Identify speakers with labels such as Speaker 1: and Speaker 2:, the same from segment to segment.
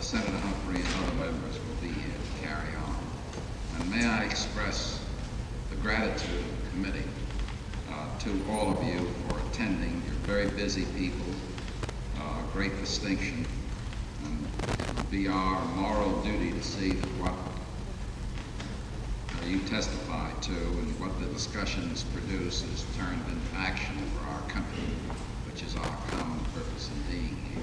Speaker 1: Senator Humphrey and other members will be here to carry on. And may I express the gratitude of the committee to all of you for attending. You're very busy people, great distinction, and it will be our moral duty to see that what you testify to and what the discussions produce is turned into action for our country, which is our common purpose in being here.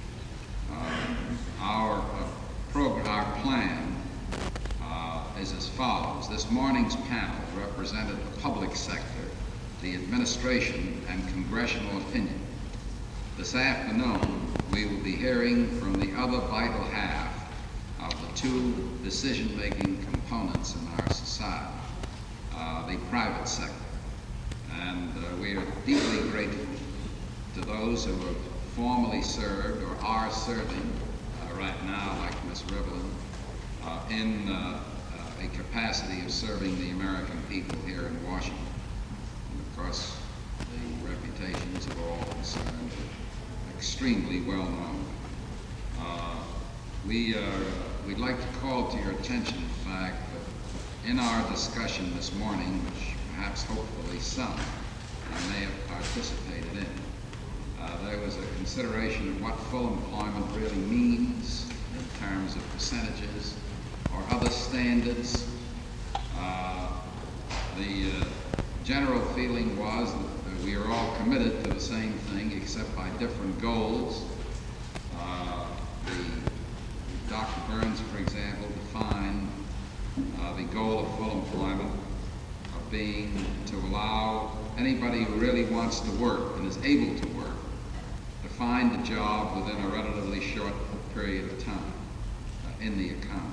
Speaker 1: Our plan is as follows. This morning's panel represented the public sector, the administration, and congressional opinion. This afternoon, we will be hearing from the other vital half of the two decision-making components in our society, the private sector. And we are deeply grateful to those who have formerly served or are serving right now, like Ms. Rivlin, in a capacity of serving the American people here in Washington. And of course, the reputations of all concerned are extremely well known. We'd like to call to your attention the fact that in our discussion this morning, which perhaps hopefully some may have participated in, there was a consideration of what full employment really means in terms of percentages or other standards. The general feeling was that we are all committed to the same thing except by different goals. Dr. Burns, for example, defined the goal of full employment of being to allow anybody who really wants to work and is able to work to find a job within a relatively short period of time in the economy.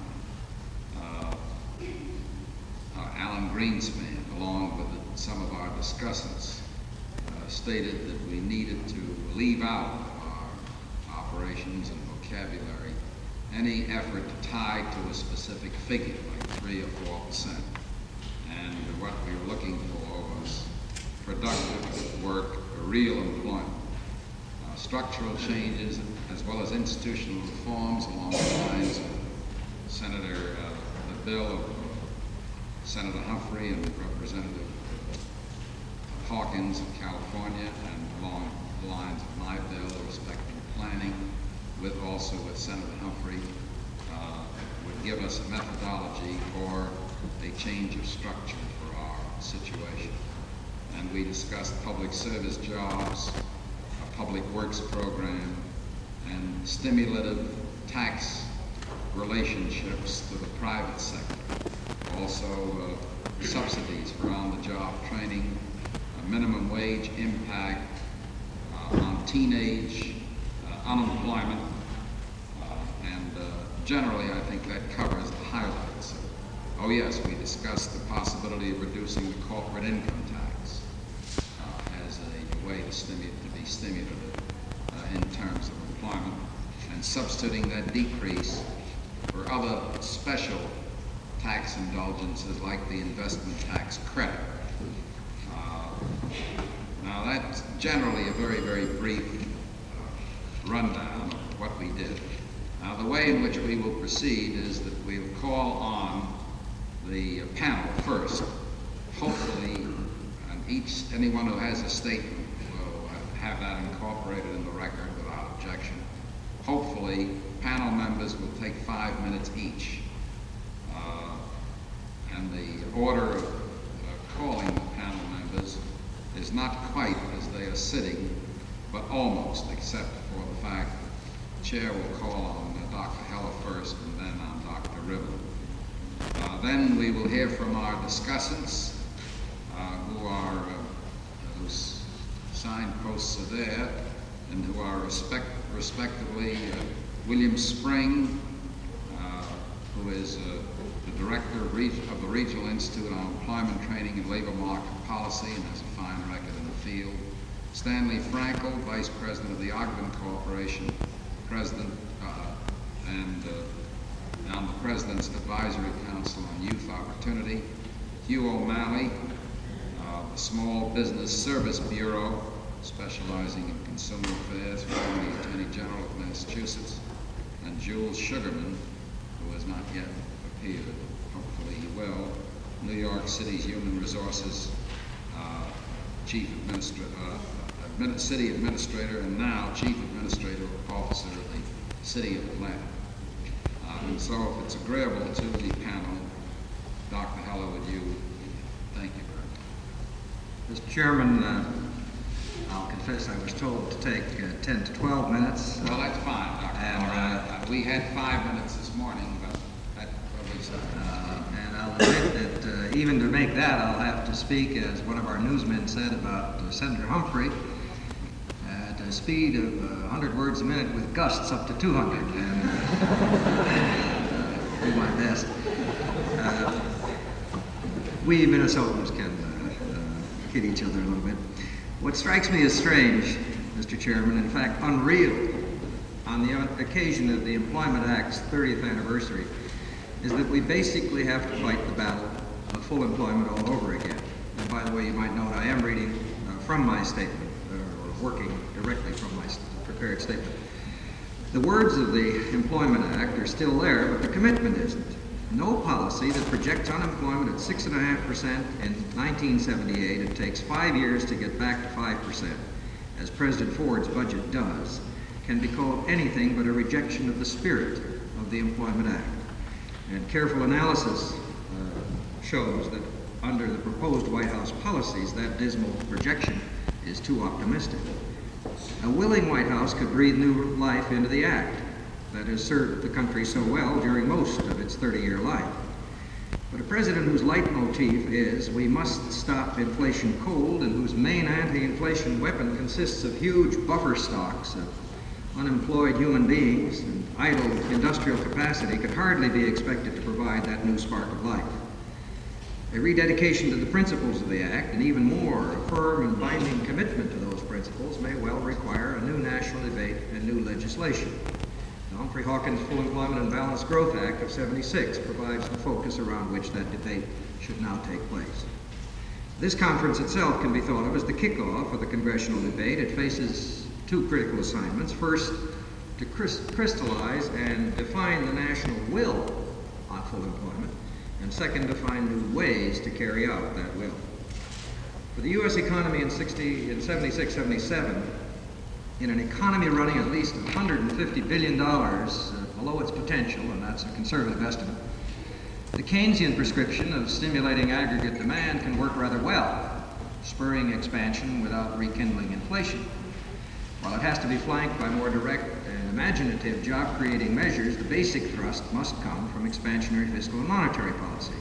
Speaker 1: Alan Greenspan, along with some of our discussants, stated that we needed to leave out of our operations and vocabulary any effort to tie to a specific figure, like 3 or 4%. And what we were looking for was productive work, real employment. Structural changes as well as institutional reforms along the lines of the bill of Senator Humphrey and Representative Hawkins of California, and along the lines of my bill respecting planning, also with Senator Humphrey, would give us a methodology for a change of structure for our situation. And we discussed public service jobs, a public works program, and stimulative tax relationships to the private sector. Also, subsidies for on-the-job training, a minimum wage impact on teenage unemployment, and generally I think that covers the highlights. Oh yes, we discussed the possibility of reducing the corporate income tax as a way to be stimulative in terms of employment, and substituting that decrease for other special tax indulgences like the investment tax credit. Now that's generally a very, very brief rundown of what we did. Now the way in which we will proceed is that we'll call on the panel first. Hopefully, anyone who has a statement will have that incorporated in the record without objection. Hopefully, panel members will take 5 minutes each. And the order of calling the panel members is not quite as they are sitting, but almost, except for the fact that the chair will call on Dr. Heller first and then on Dr. Rivlin. Then we will hear from our discussants, whose signposts are there, and who are respectively William Spring, who is the director of the Regional Institute on Employment Training and Labor Market Policy and has a fine record in the field. Stanley Frankel, Vice President of the Ogden Corporation, President and on the President's Advisory Council on Youth Opportunity. Hugh O'Malley, the Small Business Service Bureau, specializing in consumer affairs, formerly Attorney General of Massachusetts. And Jules Sugarman, who has not yet appeared. Hopefully he will. New York City's Human Resources City Administrator, and now Chief Administrative Officer of the City of Atlanta. And so if it's agreeable to the panel, Dr. Heller, would you? Thank you very much.
Speaker 2: Mr. Chairman, I'll confess I was told to take 10 to 12 minutes.
Speaker 1: Well, that's fine, Dr. Heller. We had 5 minutes this morning, but that was...
Speaker 2: and I'll admit that even to make that, I'll have to speak, as one of our newsmen said about Senator Humphrey, at a speed of 100 words a minute with gusts up to 200. And do my best. We Minnesotans can kid each other a little bit. What strikes me as strange, Mr. Chairman, in fact unreal, on the occasion of the Employment Act's 30th anniversary, is that we basically have to fight the battle of full employment all over again. And by the way, you might note I am reading from my statement, or working directly from my prepared statement. The words of the Employment Act are still there, but the commitment isn't. No policy that projects unemployment at 6.5% in 1978 and takes 5 years to get back to 5%, as President Ford's budget does, can be called anything but a rejection of the spirit of the Employment Act. And careful analysis shows that under the proposed White House policies, that dismal projection is too optimistic. A willing White House could breathe new life into the act that has served the country so well during most of its 30-year life. But a president whose leitmotif is we must stop inflation cold, and whose main anti-inflation weapon consists of huge buffer stocks of unemployed human beings and idle industrial capacity, could hardly be expected to provide that new spark of life. A rededication to the principles of the Act, and even more, a firm and binding commitment to those principles, may well require a new national debate and new legislation. The Humphrey Hawkins Full Employment and Balanced Growth Act of '76 provides the focus around which that debate should now take place. This conference itself can be thought of as the kickoff of the congressional debate. It faces two critical assignments. First, to crystallize and define the national will on full employment, and second, to find new ways to carry out that will. For the U.S. economy in 76-77, in an economy running at least $150 billion below its potential, and that's a conservative estimate, the Keynesian prescription of stimulating aggregate demand can work rather well, spurring expansion without rekindling inflation. While it has to be flanked by more direct and imaginative job-creating measures, the basic thrust must come from expansionary fiscal and monetary policy.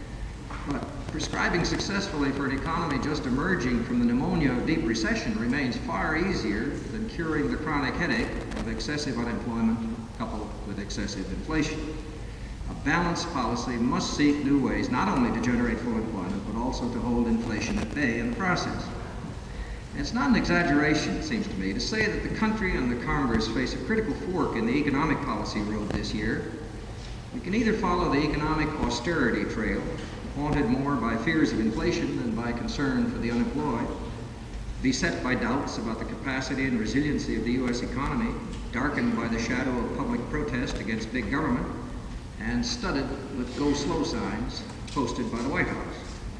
Speaker 2: But prescribing successfully for an economy just emerging from the pneumonia of deep recession remains far easier than curing the chronic headache of excessive unemployment coupled with excessive inflation. A balanced policy must seek new ways not only to generate full employment, but also to hold inflation at bay in the process. It's not an exaggeration, it seems to me, to say that the country and the Congress face a critical fork in the economic policy road this year. We can either follow the economic austerity trail, haunted more by fears of inflation than by concern for the unemployed, beset by doubts about the capacity and resiliency of the U.S. economy, darkened by the shadow of public protest against big government, and studded with go slow signs posted by the White House.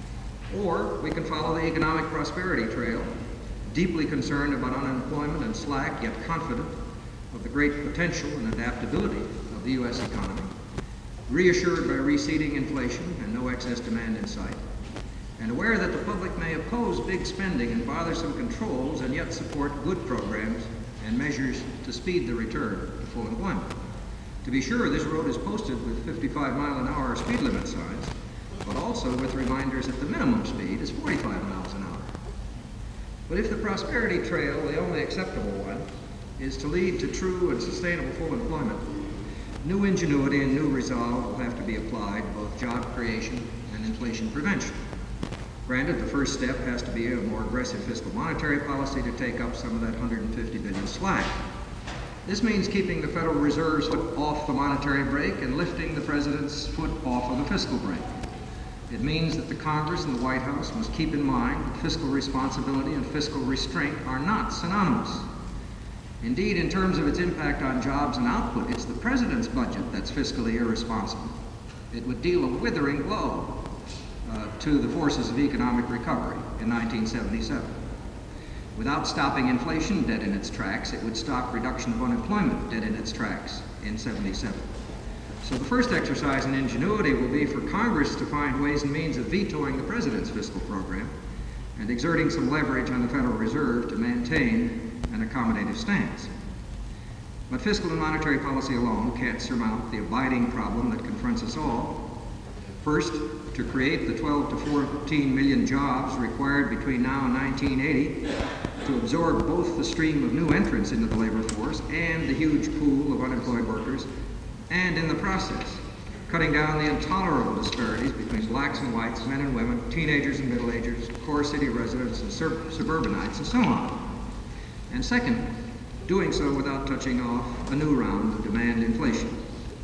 Speaker 2: Or we can follow the economic prosperity trail, deeply concerned about unemployment and slack, yet confident of the great potential and adaptability of the U.S. economy, reassured by receding inflation and no excess demand in sight, and aware that the public may oppose big spending and bothersome controls and yet support good programs and measures to speed the return to full employment. To be sure, this road is posted with 55-mile-an-hour speed limit signs, but also with reminders that the minimum speed is 45 miles an hour. But if the prosperity trail, the only acceptable one, is to lead to true and sustainable full employment, new ingenuity and new resolve will have to be applied to both job creation and inflation prevention. Granted, the first step has to be a more aggressive fiscal monetary policy to take up some of that $150 billion slack. This means keeping the Federal Reserve's foot off the monetary brake and lifting the President's foot off of the fiscal brake. It means that the Congress and the White House must keep in mind that fiscal responsibility and fiscal restraint are not synonymous. Indeed, in terms of its impact on jobs and output, it's the president's budget that's fiscally irresponsible. It would deal a withering blow to the forces of economic recovery in 1977. Without stopping inflation dead in its tracks, it would stop reduction of unemployment dead in its tracks in 77. So the first exercise in ingenuity will be for Congress to find ways and means of vetoing the president's fiscal program and exerting some leverage on the Federal Reserve to maintain an accommodative stance. But fiscal and monetary policy alone can't surmount the abiding problem that confronts us all. First, to create the 12 to 14 million jobs required between now and 1980 to absorb both the stream of new entrants into the labor force and the huge pool of unemployed workers, and in the process, cutting down the intolerable disparities between blacks and whites, men and women, teenagers and middle-agers, core city residents and suburbanites, and so on. And second, doing so without touching off a new round of demand inflation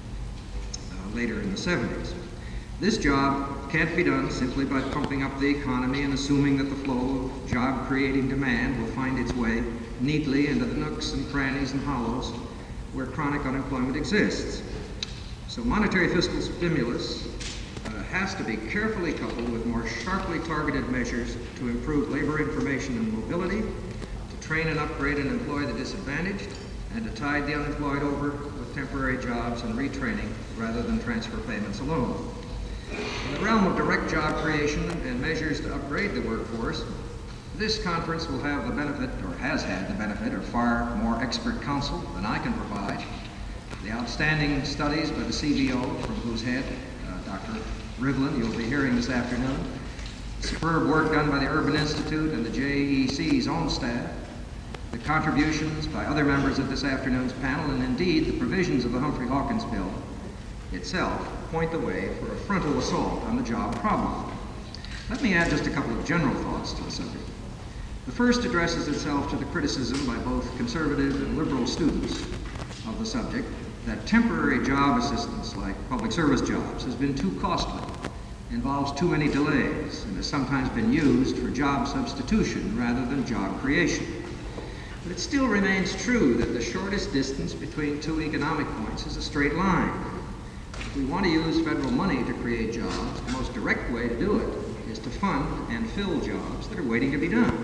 Speaker 2: later in the 70s. This job can't be done simply by pumping up the economy and assuming that the flow of job-creating demand will find its way neatly into the nooks and crannies and hollows where chronic unemployment exists. So monetary fiscal stimulus has to be carefully coupled with more sharply targeted measures to improve labor information and mobility, to train and upgrade and employ the disadvantaged, and to tide the unemployed over with temporary jobs and retraining rather than transfer payments alone. In the realm of direct job creation and measures to upgrade the workforce, this conference will have the benefit, or has had the benefit, of far more expert counsel than I can provide. The outstanding studies by the CBO, from whose head, Dr. Rivlin, you'll be hearing this afternoon, superb work done by the Urban Institute and the JEC's own staff, the contributions by other members of this afternoon's panel, and indeed the provisions of the Humphrey-Hawkins bill itself point the way for a frontal assault on the job problem. Let me add just a couple of general thoughts to the subject. The first addresses itself to the criticism by both conservative and liberal students of the subject that temporary job assistance like public service jobs has been too costly, involves too many delays, and has sometimes been used for job substitution rather than job creation. But it still remains true that the shortest distance between two economic points is a straight line. If we want to use federal money to create jobs, the most direct way to do it is to fund and fill jobs that are waiting to be done.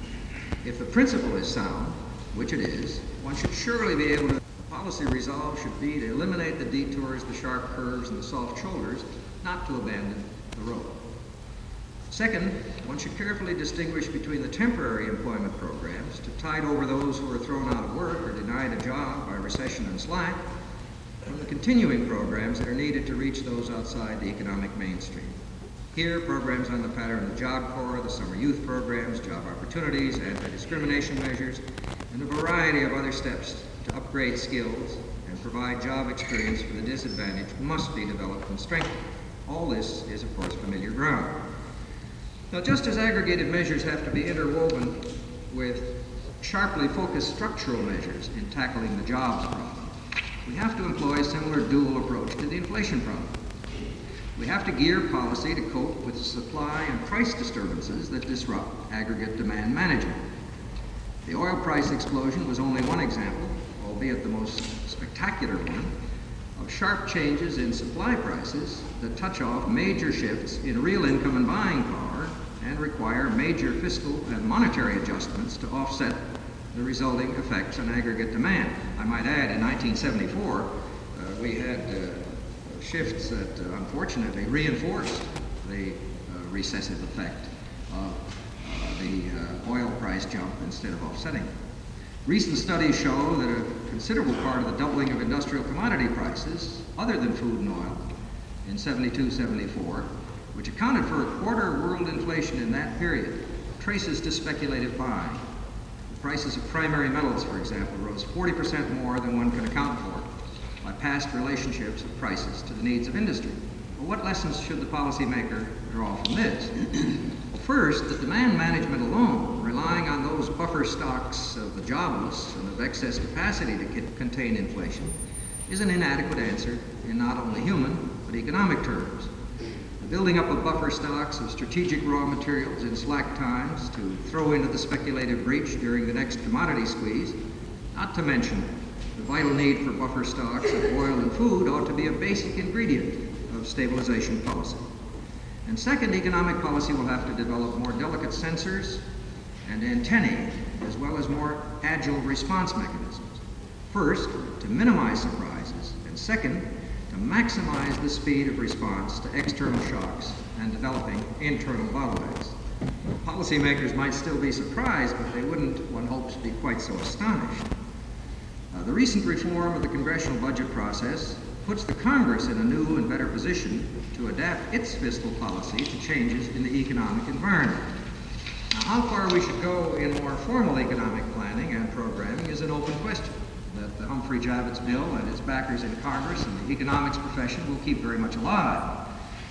Speaker 2: If the principle is sound, which it is, one should surely be able to, the policy resolve should be to eliminate the detours, the sharp curves, and the soft shoulders, not to abandon the road. Second, one should carefully distinguish between the temporary employment programs to tide over those who are thrown out of work or denied a job by recession and slack, from the continuing programs that are needed to reach those outside the economic mainstream. Here, programs on the pattern of the Job Corps, the summer youth programs, job opportunities, anti-discrimination measures, and a variety of other steps to upgrade skills and provide job experience for the disadvantaged must be developed and strengthened. All this is, of course, familiar ground. Now, just as aggregated measures have to be interwoven with sharply focused structural measures in tackling the jobs problem, we have to employ a similar dual approach to the inflation problem. We have to gear policy to cope with supply and price disturbances that disrupt aggregate demand management. The oil price explosion was only one example, albeit the most spectacular one, of sharp changes in supply prices that touch off major shifts in real income and buying power and require major fiscal and monetary adjustments to offset the resulting effects on aggregate demand. I might add, in 1974, we had shifts that unfortunately reinforced the recessive effect of the oil price jump instead of offsetting it. Recent studies show that a considerable part of the doubling of industrial commodity prices, other than food and oil, in 72-74, which accounted for a quarter of world inflation in that period, traces to speculative buying. The prices of primary metals, for example, rose 40% more than one can account for by past relationships of prices to the needs of industry. Well, what lessons should the policymaker draw from this? Well, first, that demand management alone, relying on those buffer stocks of the jobless and of excess capacity to contain inflation, is an inadequate answer in not only human, but economic terms. The building up of buffer stocks of strategic raw materials in slack times to throw into the speculative breach during the next commodity squeeze Not to mention, the vital need for buffer stocks of oil and food ought to be a basic ingredient of stabilization policy. And second, economic policy will have to develop more delicate sensors and antennae, as well as more agile response mechanisms. First, to minimize surprises, and second, to maximize the speed of response to external shocks and developing internal bottlenecks. Policymakers might still be surprised, but they wouldn't, one hopes, be quite so astonished. The recent reform of the congressional budget process puts the Congress in a new and better position to adapt its fiscal policy to changes in the economic environment. Now, how far we should go in more formal economic planning and programming is an open question that the Humphrey Javits bill and its backers in Congress and the economics profession will keep very much alive.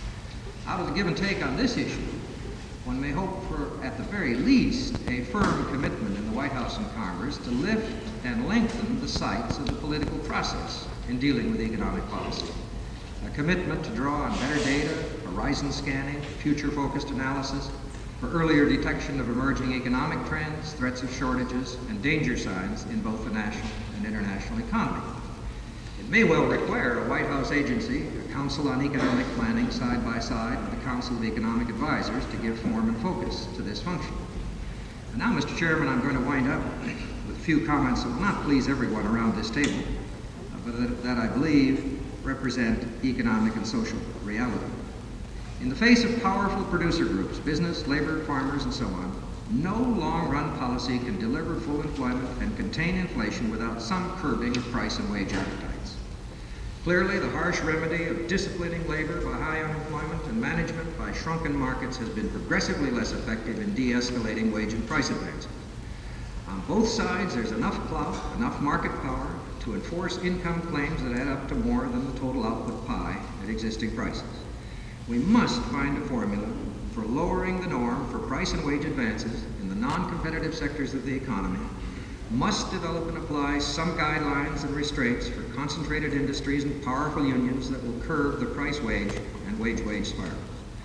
Speaker 2: Out of the give and take on this issue, one may hope for, at the very least, a firm commitment in the White House and Congress to lift and lengthen the sights of the political process in dealing with economic policy. A commitment to draw on better data, horizon scanning, future-focused analysis, for earlier detection of emerging economic trends, threats of shortages, and danger signs in both the national and international economy. It may well require a White House agency, a Council on Economic Planning, side by side with the Council of Economic Advisors to give form and focus to this function. And now, Mr. Chairman, I'm going to wind up with a few comments that will not please everyone around this table, but that I believe represent economic and social reality. In the face of powerful producer groups, business, labor, farmers, and so on, no long-run policy can deliver full employment and contain inflation without some curbing of price and wage appetites. Clearly, the harsh remedy of disciplining labor by high unemployment and management by shrunken markets has been progressively less effective in de-escalating wage and price advances. On both sides, there's enough clout, enough market power to enforce income claims that add up to more than the total output pie at existing prices. We must find a formula for lowering the norm for price and wage advances in the non-competitive sectors of the economy, must develop and apply some guidelines and restraints for concentrated industries and powerful unions that will curb the price-wage and wage-wage spirals.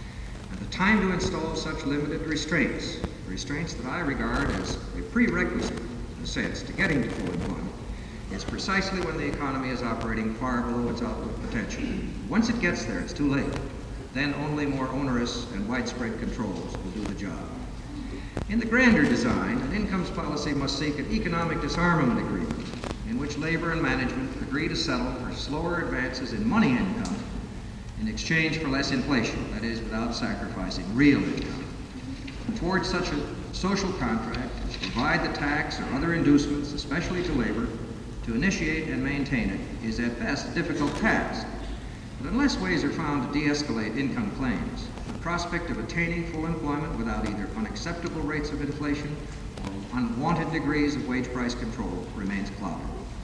Speaker 2: And the time to install such limited restraints that I regard as a prerequisite, in a sense, to getting to full employment, is precisely when the economy is operating far below its output potential. Once it gets there, it's too late. Then only more onerous and widespread controls will do the job. In the grander design, an incomes policy must seek an economic disarmament agreement in which labor and management agree to settle for slower advances in money income in exchange for less inflation, that is, without sacrificing real income. To forge such a social contract is to provide the tax or other inducements, especially to labor, to initiate and maintain it is at best a difficult task. But unless ways are found to de-escalate income claims, the prospect of attaining full employment without either unacceptable rates of inflation or unwanted degrees of wage price control remains clouded.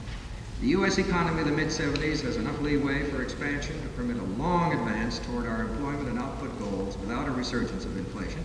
Speaker 2: The U.S. economy of the mid-70s has enough leeway for expansion to permit a long advance toward our employment and output goals without a resurgence of inflation.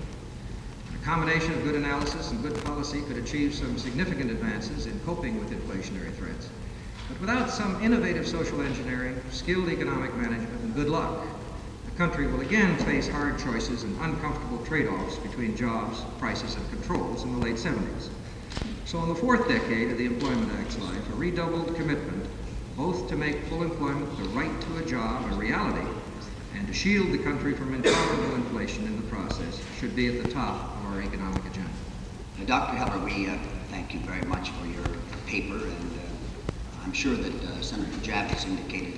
Speaker 2: A combination of good analysis and good policy could achieve some significant advances in coping with inflationary threats. But without some innovative social engineering, skilled economic management, and good luck, the country will again face hard choices and uncomfortable trade-offs between jobs, prices, and controls in the late 70s. So in the fourth decade of the Employment Act's life, a redoubled commitment both to make full employment the right to a job a reality and to shield the country from intolerable inflation in the process should be at the top of our economic agenda.
Speaker 3: Dr. Heller, we thank you very much for your paper, and I'm sure that Senator Javits indicated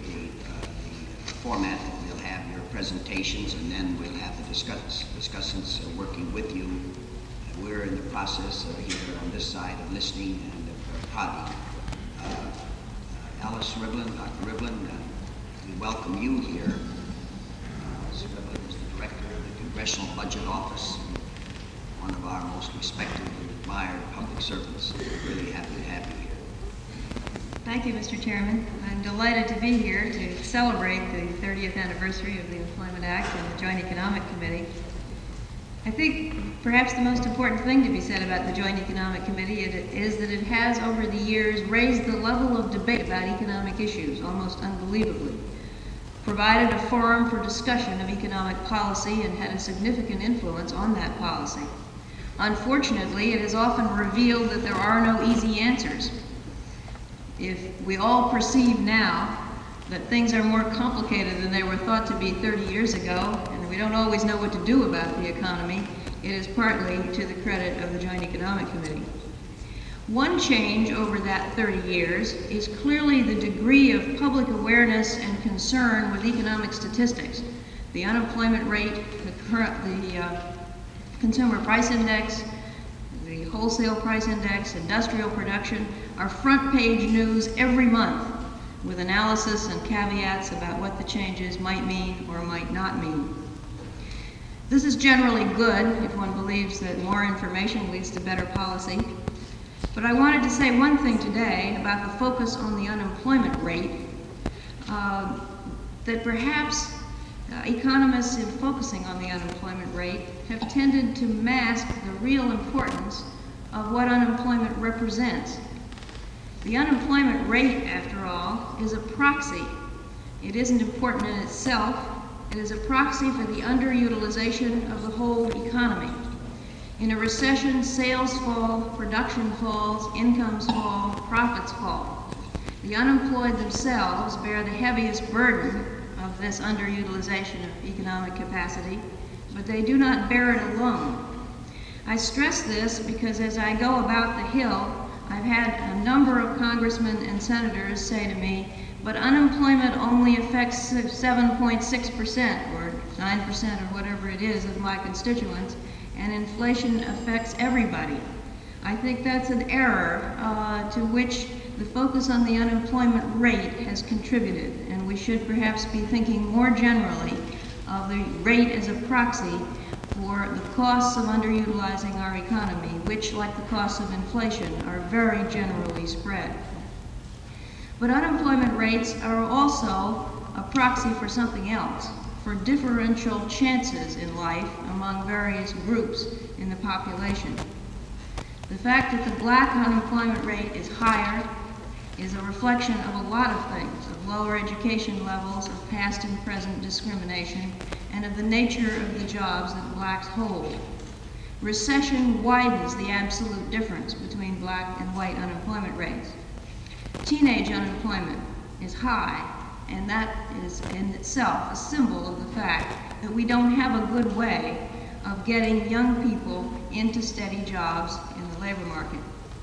Speaker 3: the format that we'll have your presentations, and then we'll have the discussants working with you. We're in the process here on this side of listening and prodding. Alice Rivlin, Dr. Rivlin, we welcome you here. Alice Rivlin is the director of the Congressional Budget Office, one of our most respected and admired public servants. We're really happy to have you here.
Speaker 4: Thank you, Mr. Chairman. I'm delighted to be here to celebrate the 30th anniversary of the Employment Act and the Joint Economic Committee. I think perhaps the most important thing to be said about the Joint Economic Committee is that it has, over the years, raised the level of debate about economic issues almost unbelievably, provided a forum for discussion of economic policy, and had a significant influence on that policy. Unfortunately, it has often revealed that there are no easy answers. if we all perceive now that things are more complicated than they were thought to be 30 years ago, and we don't always know what to do about the economy, it is partly to the credit of the Joint Economic Committee. One change over that 30 years is clearly the degree of public awareness and concern with economic statistics. The unemployment rate, the consumer price index, the wholesale price index, industrial production are front page news every month with analysis and caveats about what the changes might mean or might not mean. This is generally good if one believes that more information leads to better policy. But I wanted to say one thing today about the focus on the unemployment rate, that perhaps economists in focusing on the unemployment rate have tended to mask the real importance of what unemployment represents. The unemployment rate, after all, is a proxy. It isn't important in itself. It is a proxy for the underutilization of the whole economy. In a recession, sales fall, production falls, incomes fall, profits fall. The unemployed themselves bear the heaviest burden of this underutilization of economic capacity, but they do not bear it alone. I stress this because as I go about the Hill, I've had a number of congressmen and senators say to me, but unemployment only affects 7.6% or 9% or whatever it is of my constituents, and inflation affects everybody. I think that's an error to which the focus on the unemployment rate has contributed, and we should perhaps be thinking more generally of the rate as a proxy for the costs of underutilizing our economy, which, like the costs of inflation, are very generally spread. But unemployment rates are also a proxy for something else, for differential chances in life among various groups in the population. The fact that the black unemployment rate is higher is a reflection of a lot of things, of lower education levels, of past and present discrimination, and of the nature of the jobs that blacks hold. Recession widens the absolute difference between black and white unemployment rates. Teenage unemployment is high, and that is in itself a symbol of the fact that we don't have a good way of getting young people into steady jobs in the labor market.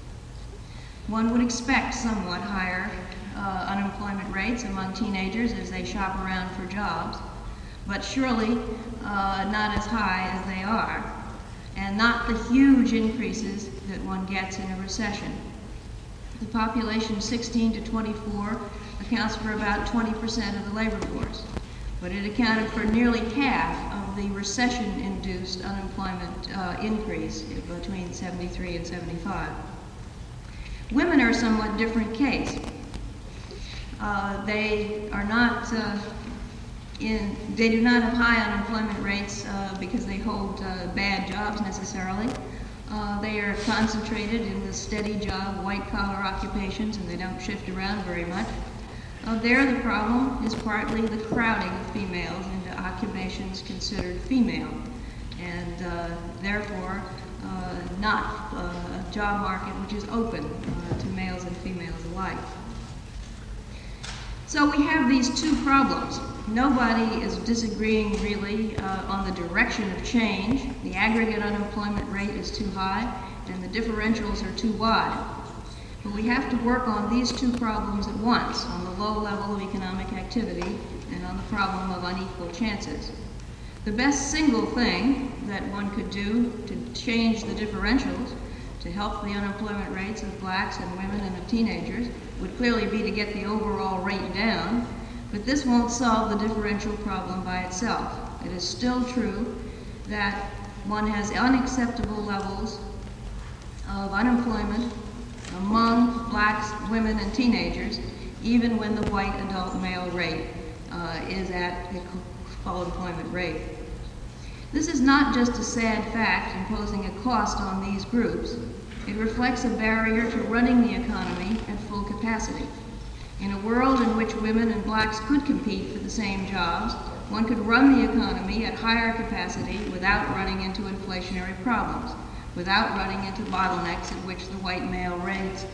Speaker 4: One would expect somewhat higher unemployment rates among teenagers as they shop around for jobs, but surely not as high as they are, and not the huge increases that one gets in a recession. The population 16 to 24 accounts for about 20% of the labor force, but it accounted for nearly half of the recession-induced unemployment increase between 73 and 75. Women are a somewhat different case. They are not they do not have high unemployment rates because they hold bad jobs necessarily. They are concentrated in the steady job, white-collar occupations, and they don't shift around very much. There, the problem is partly the crowding of females into occupations considered female, and therefore not a job market which is open to males and females alike. So we have these two problems. Nobody is disagreeing really on the direction of change. The aggregate unemployment rate is too high and the differentials are too wide. But we have to work on these two problems at once, on the low level of economic activity and on the problem of unequal chances. The best single thing that one could do to change the differentials, to help the unemployment rates of blacks and women and of teenagers, would clearly be to get the overall rate down, but this won't solve the differential problem by itself. It is still true that one has unacceptable levels of unemployment among blacks, women, and teenagers, even when the white adult male rate is at the full employment rate. This is not just a sad fact imposing a cost on these groups. It reflects a barrier to running the economy at full capacity. In a world in which women and blacks could compete for the same jobs, one could run the economy at higher capacity without running into inflationary problems, without running into bottlenecks at which the white male rates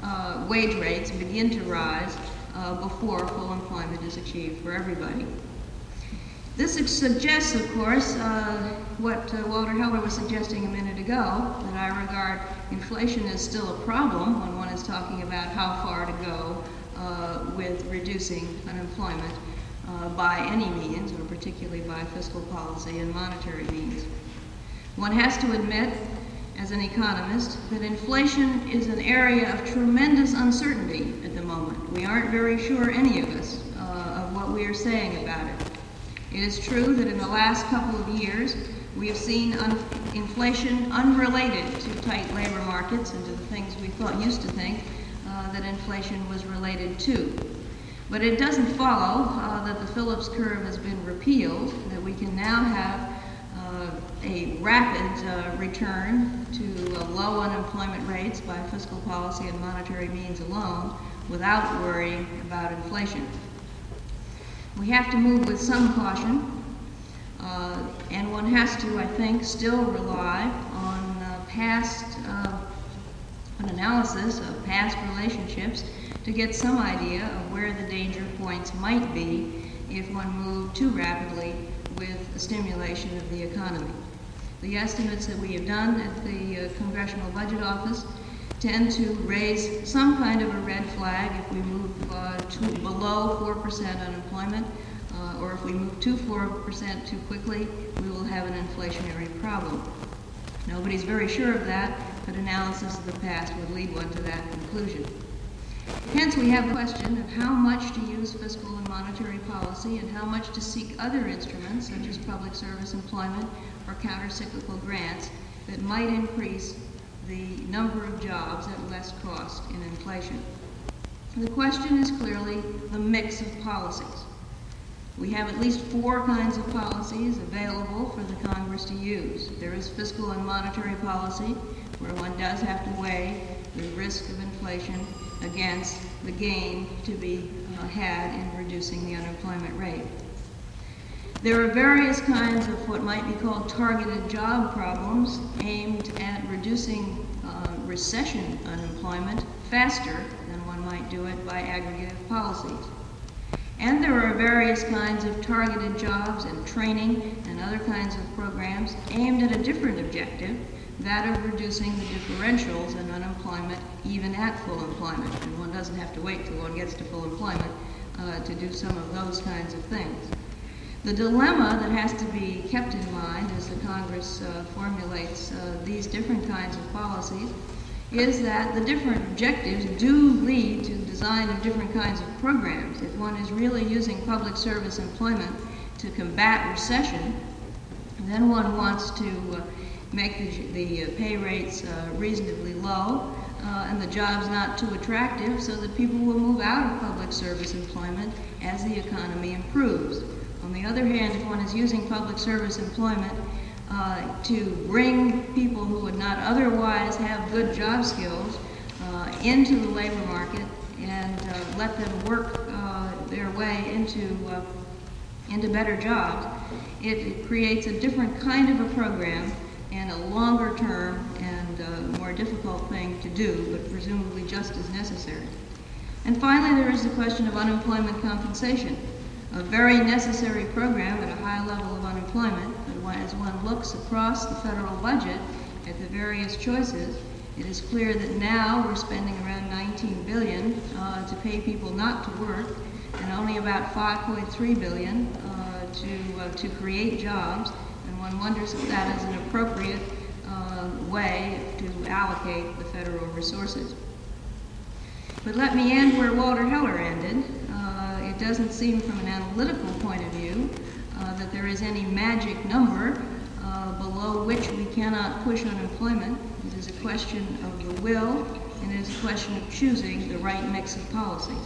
Speaker 4: wage rates begin to rise before full employment is achieved for everybody. This suggests, of course, what Walter Heller was suggesting a minute ago, that I regard inflation as still a problem when one is talking about how far to go with reducing unemployment by any means, or particularly by fiscal policy and monetary means. One has to admit, as an economist, that inflation is an area of tremendous uncertainty at the moment. We aren't very sure, any of us, of what we are saying about it. It is true that in the last couple of years, we have seen inflation unrelated to tight labor markets and to the things we used to think that inflation was related to. But it doesn't follow that the Phillips curve has been repealed, that we can now have a rapid return to low unemployment rates by fiscal policy and monetary means alone without worrying about inflation. We have to move with some caution, and one has to, I think, still rely on an analysis of past relationships to get some idea of where the danger points might be if one moved too rapidly with the stimulation of the economy. The estimates that we have done at the Congressional Budget Office tend to raise some kind of a red flag if we move to below 4% unemployment, or if we move to 4% too quickly, we will have an inflationary problem. Nobody's very sure of that, but analysis of the past would lead one to that conclusion. Hence, we have the question of how much to use fiscal and monetary policy and how much to seek other instruments, such as public service employment or counter-cyclical grants, that might increase the number of jobs at less cost in inflation. The question is clearly the mix of policies. We have at least 4 kinds of policies available for the Congress to use. There is fiscal and monetary policy, where one does have to weigh the risk of inflation against the gain to be had in reducing the unemployment rate. There are various kinds of what might be called targeted job problems aimed at reducing recession unemployment faster than one might do it by aggregative policies. And there are various kinds of targeted jobs and training and other kinds of programs aimed at a different objective, that of reducing the differentials in unemployment even at full employment. And one doesn't have to wait till one gets to full employment to do some of those kinds of things. The dilemma that has to be kept in mind as the Congress formulates these different kinds of policies is that the different objectives do lead to design of different kinds of programs. If one is really using public service employment to combat recession, then one wants to make the pay rates reasonably low and the jobs not too attractive so that people will move out of public service employment as the economy improves. On the other hand, if one is using public service employment to bring people who would not otherwise have good job skills into the labor market and let them work their way into better jobs, it creates a different kind of a program and a longer term and more difficult thing to do, but presumably just as necessary. And finally, there is the question of unemployment compensation, a very necessary program at a high level of unemployment, but as one looks across the federal budget at the various choices, it is clear that now we're spending around $19 billion to pay people not to work, and only about $5.3 billion to create jobs. And one wonders if that is an appropriate way to allocate the federal resources. But let me end where Walter Heller ended. It doesn't seem from an analytical point of view that there is any magic number below which we cannot push unemployment. It is a question of the will, and it is a question of choosing the right mix of policies.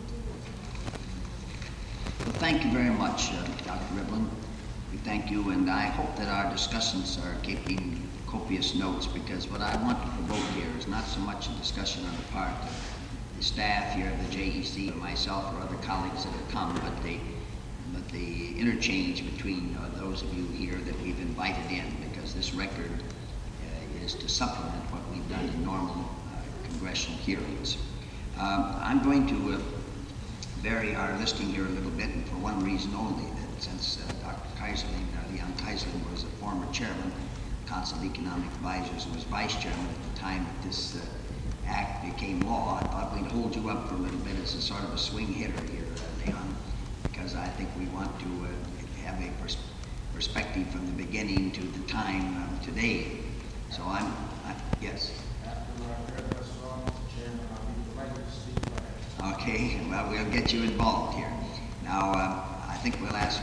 Speaker 3: Well, thank you very much, Dr. Rivlin. We thank you, and I hope that our discussants are keeping copious notes, because what I want to provoke here is not so much a discussion on the part of the staff here at the JEC, or myself, or other colleagues that have come, but the interchange between those of you here that we've invited in, because this record is to supplement what we've done in normal congressional hearings. I'm going to vary our listing here a little bit, and for one reason only, that since Dr. Kaiserling, Leon Kaiserling, was a former chairman, Council of Economic Advisors, and was vice chairman at the time that this act became law, I thought we'd hold you up for a little bit as a sort of a swing hitter here, Leon, because I think we want to have a perspective from the beginning to the time of today. So yes.
Speaker 5: After my address, Mr. Chairman, I'll be delighted to speak last.
Speaker 3: Okay, well, we'll get you involved here. Now, I think we'll ask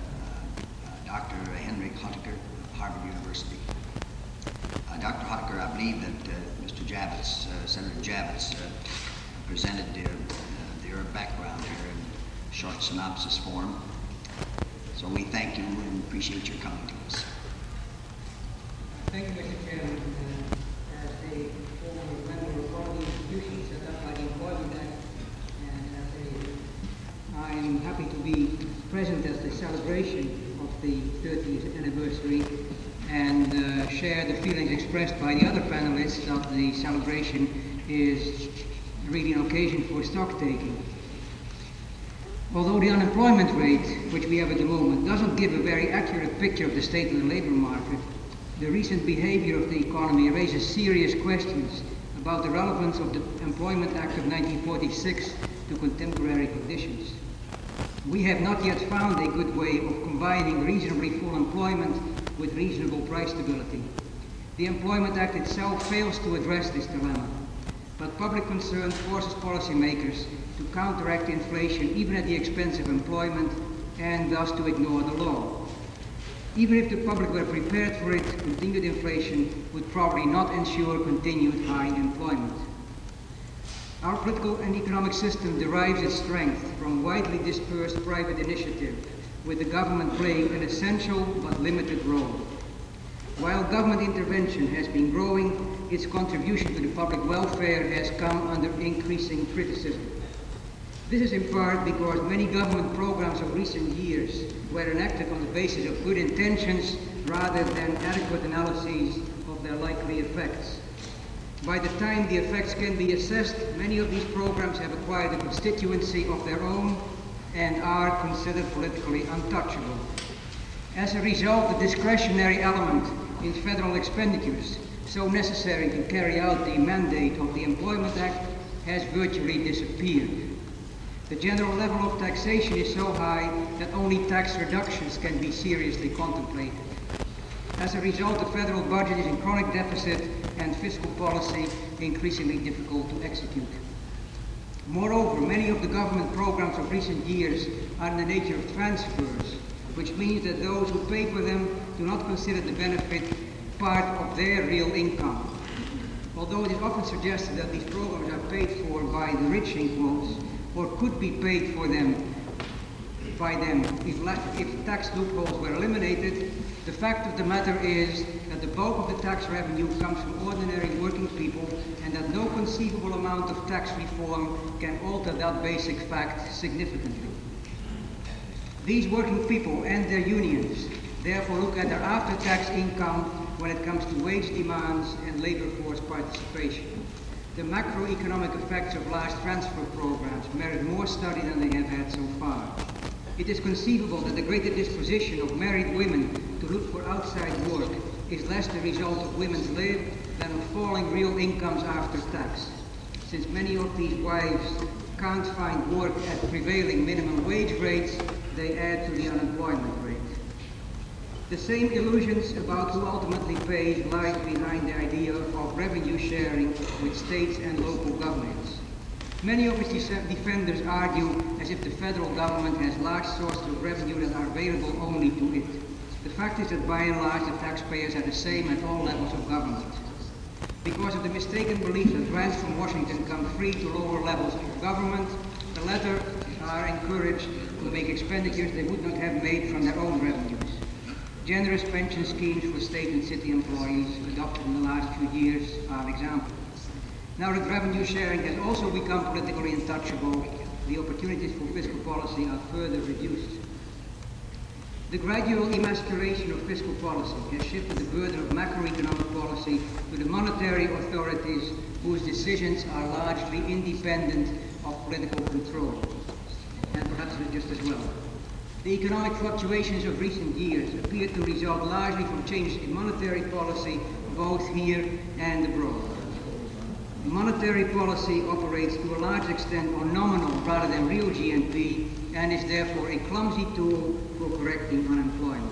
Speaker 3: Dr. Henry Hottaker of Harvard University. Dr. Hottaker, I believe that Mr. Javits, Senator Javits, presented their background here in short synopsis form. So we thank you and appreciate your coming to us.
Speaker 6: Thank you, Mr. Chairman. As a former member of all the institutions set up by the Employment Act, and I'm happy to be present at the celebration of the 30th anniversary and share the feelings expressed by the other panelists that the celebration is really an occasion for stock taking. Although the unemployment rate, which we have at the moment, doesn't give a very accurate picture of the state of the labor market, the recent behavior of the economy raises serious questions about the relevance of the Employment Act of 1946 to contemporary conditions. We have not yet found a good way of combining reasonably full employment with reasonable price stability. The Employment Act itself fails to address this dilemma, but public concern forces policymakers to counteract inflation even at the expense of employment and thus to ignore the law. Even if the public were prepared for it, continued inflation would probably not ensure continued high employment. Our political and economic system derives its strength from widely dispersed private initiative, with the government playing an essential but limited role. While government intervention has been growing, its contribution to the public welfare has come under increasing criticism. This is in part because many government programs of recent years were enacted on the basis of good intentions rather than adequate analyses of their likely effects. By the time the effects can be assessed, many of these programs have acquired a constituency of their own and are considered politically untouchable. As a result, the discretionary element in federal expenditures, so necessary to carry out the mandate of the Employment Act, has virtually disappeared. The general level of taxation is so high that only tax reductions can be seriously contemplated. As a result, the federal budget is in chronic deficit and fiscal policy increasingly difficult to execute. Moreover, many of the government programs of recent years are in the nature of transfers, which means that those who pay for them do not consider the benefit part of their real income. Although it is often suggested that these programs are paid for by the rich, in quotes, or could be paid for them by them if tax loopholes were eliminated, the fact of the matter is that the bulk of the tax revenue comes from ordinary working people and that no conceivable amount of tax reform can alter that basic fact significantly. These working people and their unions therefore look at their after-tax income when it comes to wage demands and labor force participation. The macroeconomic effects of large transfer programs merit more study than they have had so far. It is conceivable that the greater disposition of married women to look for outside work is less the result of women's labor than of falling real incomes after tax. Since many of these wives can't find work at prevailing minimum wage rates, they add to the unemployment rate. The same illusions about who ultimately pays lie behind the idea of revenue sharing with states and local governments. Many of its defenders argue as if the federal government has large sources of revenue that are available only to it. The fact is that by and large the taxpayers are the same at all levels of government. Because of the mistaken belief that grants from Washington come free to lower levels of government, the latter are encouraged to make expenditures they would not have made from their own revenues. Generous pension schemes for state and city employees adopted in the last few years are examples. Now that revenue sharing has also become politically untouchable, the opportunities for fiscal policy are further reduced. The gradual emasculation of fiscal policy has shifted the burden of macroeconomic policy to the monetary authorities whose decisions are largely independent of political control, and perhaps just as well. The economic fluctuations of recent years appear to result largely from changes in monetary policy, both here and abroad. Monetary policy operates to a large extent on nominal rather than real GNP and is therefore a clumsy tool for correcting unemployment.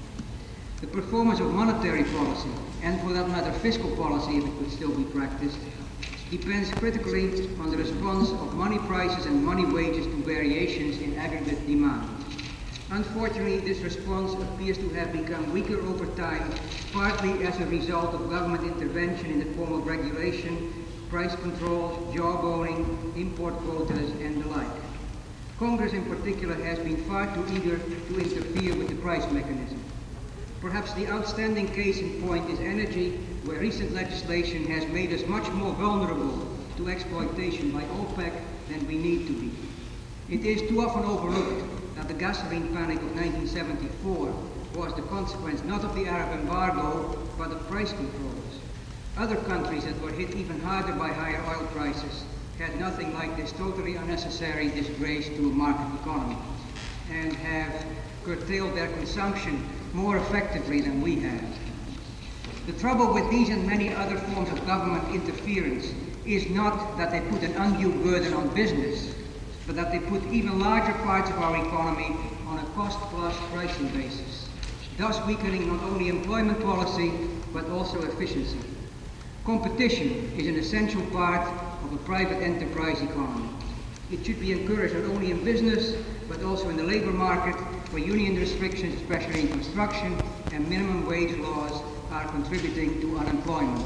Speaker 6: The performance of monetary policy, and for that matter fiscal policy if it could still be practiced, depends critically on the response of money prices and money wages to variations in aggregate demand. Unfortunately, this response appears to have become weaker over time, partly as a result of government intervention in the form of regulation, price controls, job owning, import quotas, and the like. Congress in particular has been far too eager to interfere with the price mechanism. Perhaps the outstanding case in point is energy, where recent legislation has made us much more vulnerable to exploitation by OPEC than we need to be. It is too often overlooked that the gasoline panic of 1974 was the consequence not of the Arab embargo, but of price controls. Other countries that were hit even harder by higher oil prices had nothing like this totally unnecessary disgrace to a market economy, and have curtailed their consumption more effectively than we have. The trouble with these and many other forms of government interference is not that they put an undue burden on business, but that they put even larger parts of our economy on a cost-plus pricing basis, thus weakening not only employment policy, but also efficiency. Competition is an essential part of a private enterprise economy. It should be encouraged not only in business, but also in the labor market, where union restrictions, especially in construction, and minimum wage laws are contributing to unemployment.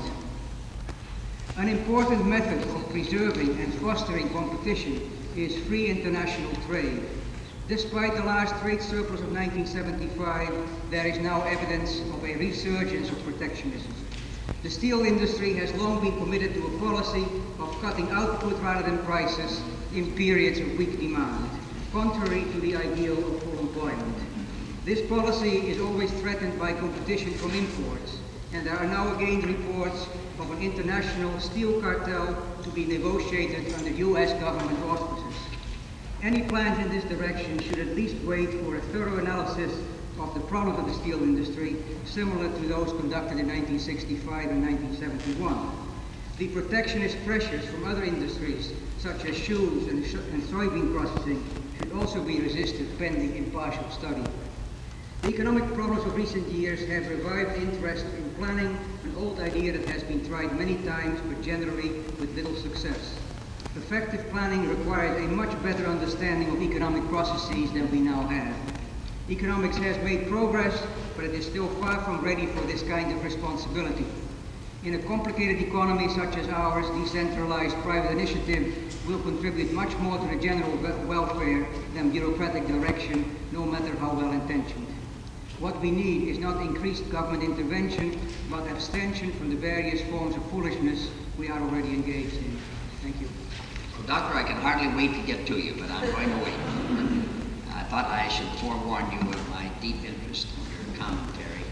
Speaker 6: An important method of preserving and fostering competition is free international trade. Despite the large trade surplus of 1975, there is now evidence of a resurgence of protectionism. The steel industry has long been committed to a policy of cutting output rather than prices in periods of weak demand, contrary to the ideal of full employment. This policy is always threatened by competition from imports, and there are now again reports of an international steel cartel to be negotiated under U.S. government auspices. Any plans in this direction should at least wait for a thorough analysis of the problems of the steel industry, similar to those conducted in 1965 and 1971. The protectionist pressures from other industries, such as shoes and soybean processing, should also be resisted pending impartial study. The economic problems of recent years have revived interest in planning, an old idea that has been tried many times, but generally with little success. Effective planning requires a much better understanding of economic processes than we now have. Economics has made progress, but it is still far from ready for this kind of responsibility. In a complicated economy such as ours, decentralized private initiative will contribute much more to the general welfare than bureaucratic direction, no matter how well-intentioned. What we need is not increased government intervention, but abstention from the various forms of foolishness we are already engaged in. Thank you.
Speaker 3: Well, Doctor, I can hardly wait to get to you, but I'm going to wait. I thought I should forewarn you of my deep interest in your commentary,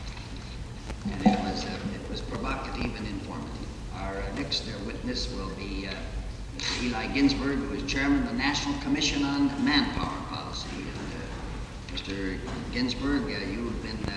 Speaker 3: and it was provocative and informative. Our next witness will be Mr. Eli Ginsberg, who is chairman of the National Commission on Manpower Policy. Mr. Ginsberg, you have been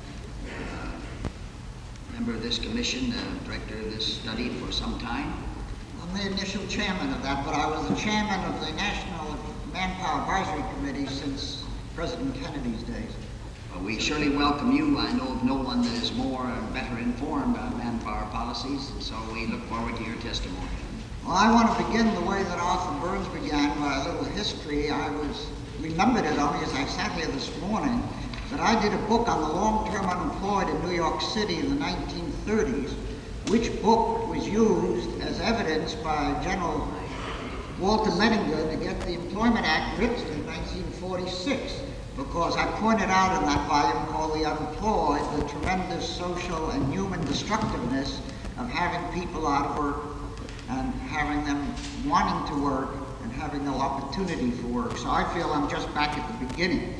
Speaker 3: a member of this commission, director of this study for some time.
Speaker 7: I'm the initial chairman of that, but I was the chairman of the National Manpower Advisory Committee since President Kennedy's days.
Speaker 3: Well, we surely welcome you. I know of no one that is more and better informed on manpower policies, and so we look forward to your testimony.
Speaker 7: Well, I want to begin the way that Arthur Burns began, by a little history. I remembered it only as I sat here this morning, that I did a book on the long-term unemployed in New York City in the 1930s, which book was used as evidence by General Walter Lettinger to get the Employment Act written in 1946, because I pointed out in that volume called The Unemployed the tremendous social and human destructiveness of having people out of work and having them wanting to work and having no opportunity for work. So I feel I'm just back at the beginning.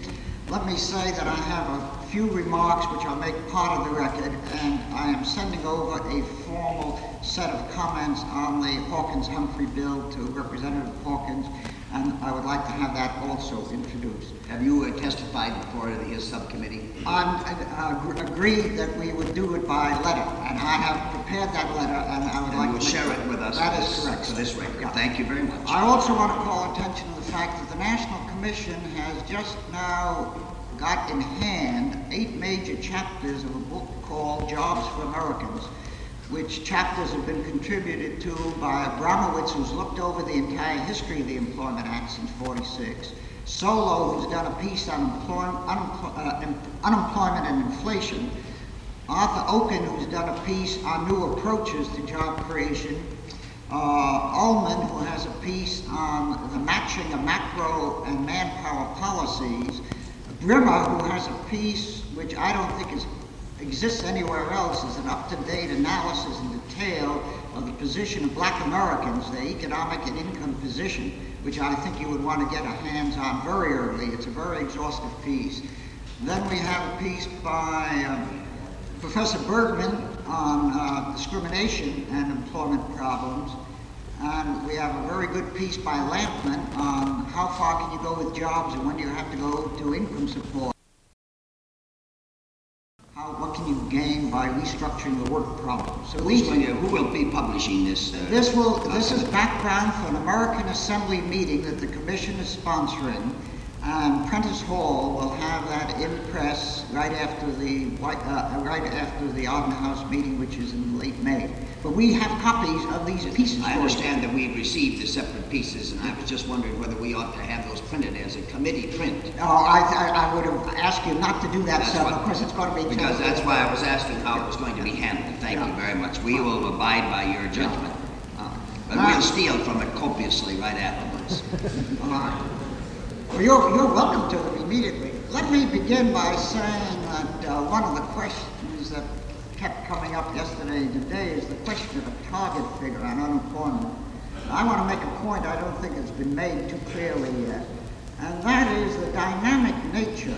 Speaker 7: let me say that I have a few remarks which I'll make part of the record, and I am sending over a formal set of comments on the Hawkins-Humphrey bill to Representative Hawkins, and I would like to have that also introduced.
Speaker 3: Have you testified before his subcommittee?
Speaker 7: I agreed that we would do it by letter, and I have prepared that letter, and I would
Speaker 3: And
Speaker 7: like
Speaker 3: you will
Speaker 7: to
Speaker 3: share it with us.
Speaker 7: That
Speaker 3: for
Speaker 7: is
Speaker 3: this-
Speaker 7: correct.
Speaker 3: For this record.
Speaker 7: Yeah.
Speaker 3: Thank you very much.
Speaker 7: I also want to call attention to the fact that the National Commission has just now got in hand 8 major chapters of a book called Jobs for Americans, which chapters have been contributed to by Abramowitz, who's looked over the entire history of the Employment Act since '46, Solow, who's done a piece on unemployment and inflation, Arthur Okun, who's done a piece on new approaches to job creation, Ullman, who has a piece on the matching of macro and manpower policies, Brimmer, who has a piece which I don't think exists anywhere else, is an up-to-date analysis in detail of the position of black Americans, their economic and income position, which I think you would want to get a hands on very early. It's a very exhaustive piece. Then we have a piece by Professor Bergman on discrimination and employment problems. And we have a very good piece by Lampman on how far can you go with jobs and when do you have to go to income support. What can you gain by restructuring the work problem? So
Speaker 3: Who will be publishing this?
Speaker 7: This is background for an American Assembly meeting that the Commission is sponsoring, and Prentice Hall will have that in press right after the Ogden House meeting, which is in late May. But we have copies of these pieces.
Speaker 3: I understand that we've received the separate pieces, and I was just wondering whether we ought to have those printed as a committee print.
Speaker 7: Oh, I would have asked you not to do that, sir, because it's going to be...
Speaker 3: Because that's why I was asking how it was going to be handled. Thank you very much. We will abide by your judgment. But we'll steal from it copiously right afterwards.
Speaker 7: All right. Well, you're welcome to them immediately. Let me begin by saying that one of the questions that kept coming up yesterday and today is the question of a target figure on unemployment. I want to make a point I don't think has been made too clearly yet, and that is the dynamic nature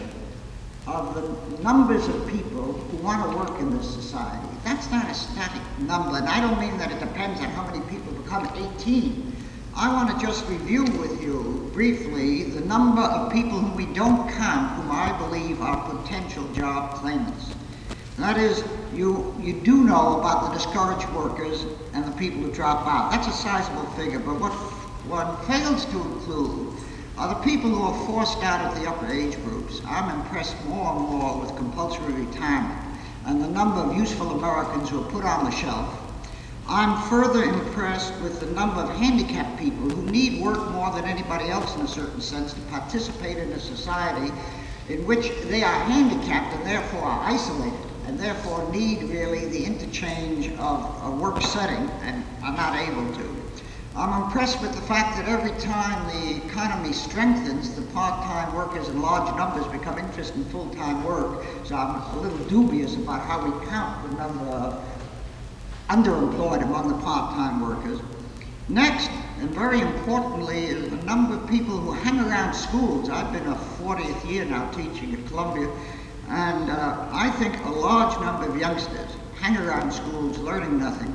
Speaker 7: of the numbers of people who want to work in this society. That's not a static number, and I don't mean that it depends on how many people become 18. I want to just review with you briefly the number of people whom we don't count, whom I believe are potential job claimants. That is, you do know about the discouraged workers and the people who drop out. That's a sizable figure, but what one fails to include are the people who are forced out of the upper age groups. I'm impressed more and more with compulsory retirement and the number of useful Americans who are put on the shelf. I'm further impressed with the number of handicapped people who need work more than anybody else in a certain sense to participate in a society in which they are handicapped and therefore are isolated and therefore need really the interchange of a work setting and are not able to. I'm impressed with the fact that every time the economy strengthens, the part-time workers in large numbers become interested in full-time work. So I'm a little dubious about how we count the number of underemployed among the part-time workers. Next, and very importantly, is the number of people who hang around schools. I've been a 40th year now teaching at Columbia, and I think a large number of youngsters hang around schools learning nothing.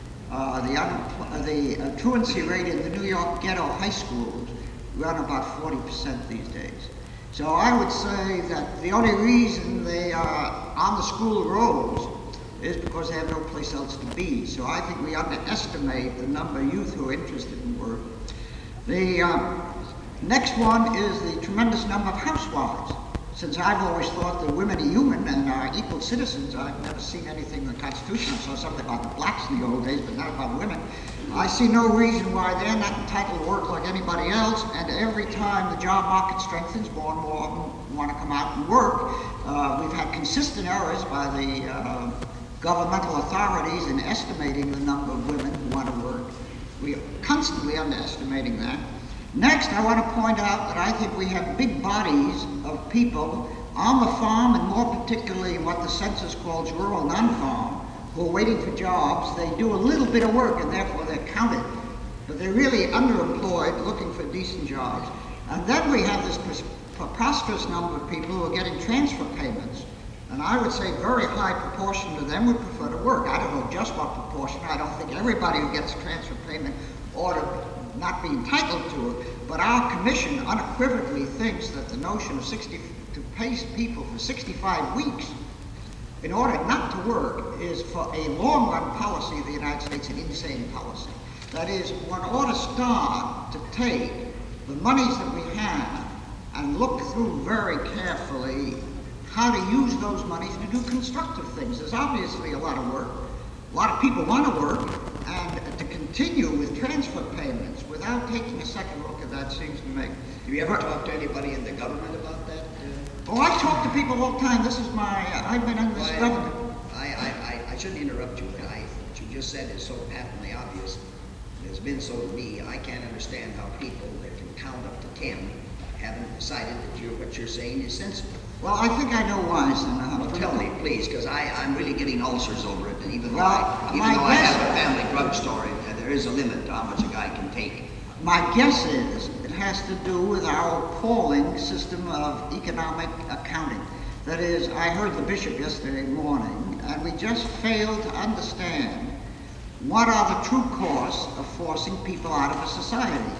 Speaker 7: The truancy rate in the New York ghetto high schools run about 40% these days. So I would say that the only reason they are on the school rolls is because they have no place else to be. So I think we underestimate the number of youth who are interested in work. The next one is the tremendous number of housewives. Since I've always thought that women are human and are equal citizens, I've never seen anything in the Constitution. I saw something about the blacks in the old days, but not about women. I see no reason why they're not entitled to work like anybody else, and every time the job market strengthens, more and more of them want to come out and work. We've had consistent errors by the governmental authorities in estimating the number of women who want to work. We are constantly underestimating that. Next, I want to point out that I think we have big bodies of people on the farm, and more particularly what the census calls rural non-farm, who are waiting for jobs. They do a little bit of work and therefore they're counted, but they're really underemployed looking for decent jobs. And then we have this preposterous number of people who are getting transfer payments. And I would say a very high proportion of them would prefer to work. I don't know just what proportion. I don't think everybody who gets a transfer payment ought to not be entitled to it. But our commission unequivocally thinks that the notion of to pay people for 65 weeks in order not to work is, for a long-run policy of the United States, an insane policy. That is, one ought to start to take the monies that we have and look through very carefully how to use those monies to do constructive things. There's obviously a lot of work. A lot of people want to work, and to continue with transfer payments without taking a second look at that seems to make...
Speaker 3: Have you ever talked to anybody in the government about that?
Speaker 7: Oh, I talk to people all the time. This is I've been in this government.
Speaker 3: I shouldn't interrupt you, but what you just said is so patently obvious. It has been so to me. I can't understand how people that can count up to 10 haven't decided that what you're saying is sensible.
Speaker 7: Well, I think I know why, Senator.
Speaker 3: Well, tell me, please, because I'm really getting ulcers over it. And even though
Speaker 7: Well,
Speaker 3: I have a family drugstore, there is a limit to how much a guy can take.
Speaker 7: My guess is it has to do with our appalling system of economic accounting. That is, I heard the bishop yesterday morning, and we just failed to understand what are the true costs of forcing people out of a society.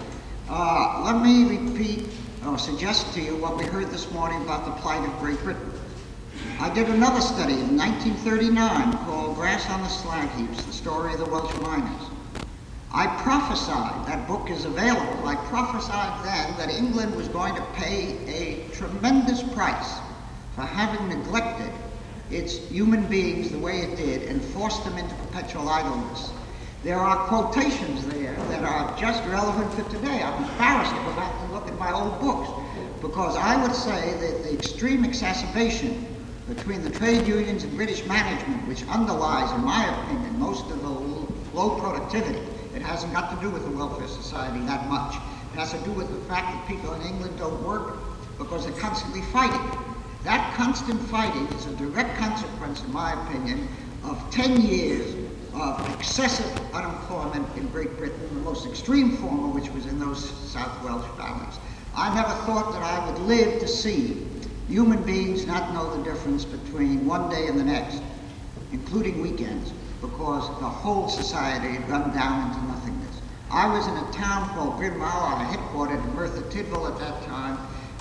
Speaker 7: Let me repeat or suggest to you what we heard this morning about the plight of Great Britain. I did another study in 1939 called Grass on the Slag Heaps, the story of the Welsh miners. I prophesied, that book is available, I prophesied then that England was going to pay a tremendous price for having neglected its human beings the way it did and forced them into perpetual idleness. There are quotations there that are just relevant for today. I'm embarrassed to go back and look at my old books, because I would say that the extreme exacerbation between the trade unions and British management, which underlies, in my opinion, most of the low productivity, it hasn't got to do with the welfare society that much. It has to do with the fact that people in England don't work because they're constantly fighting. That constant fighting is a direct consequence, in my opinion, of 10 years of excessive unemployment in Great Britain, the most extreme form of which was in those South Welsh valleys. I never thought that I would live to see human beings not know the difference between one day and the next, including weekends, because the whole society had run down into nothingness. I was in a town called Bryn Mawr, headquartered in Merthyr Tydfil at that time,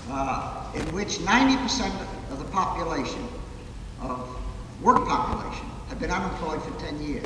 Speaker 7: in which 90% of the population, of working population, had been unemployed for 10 years.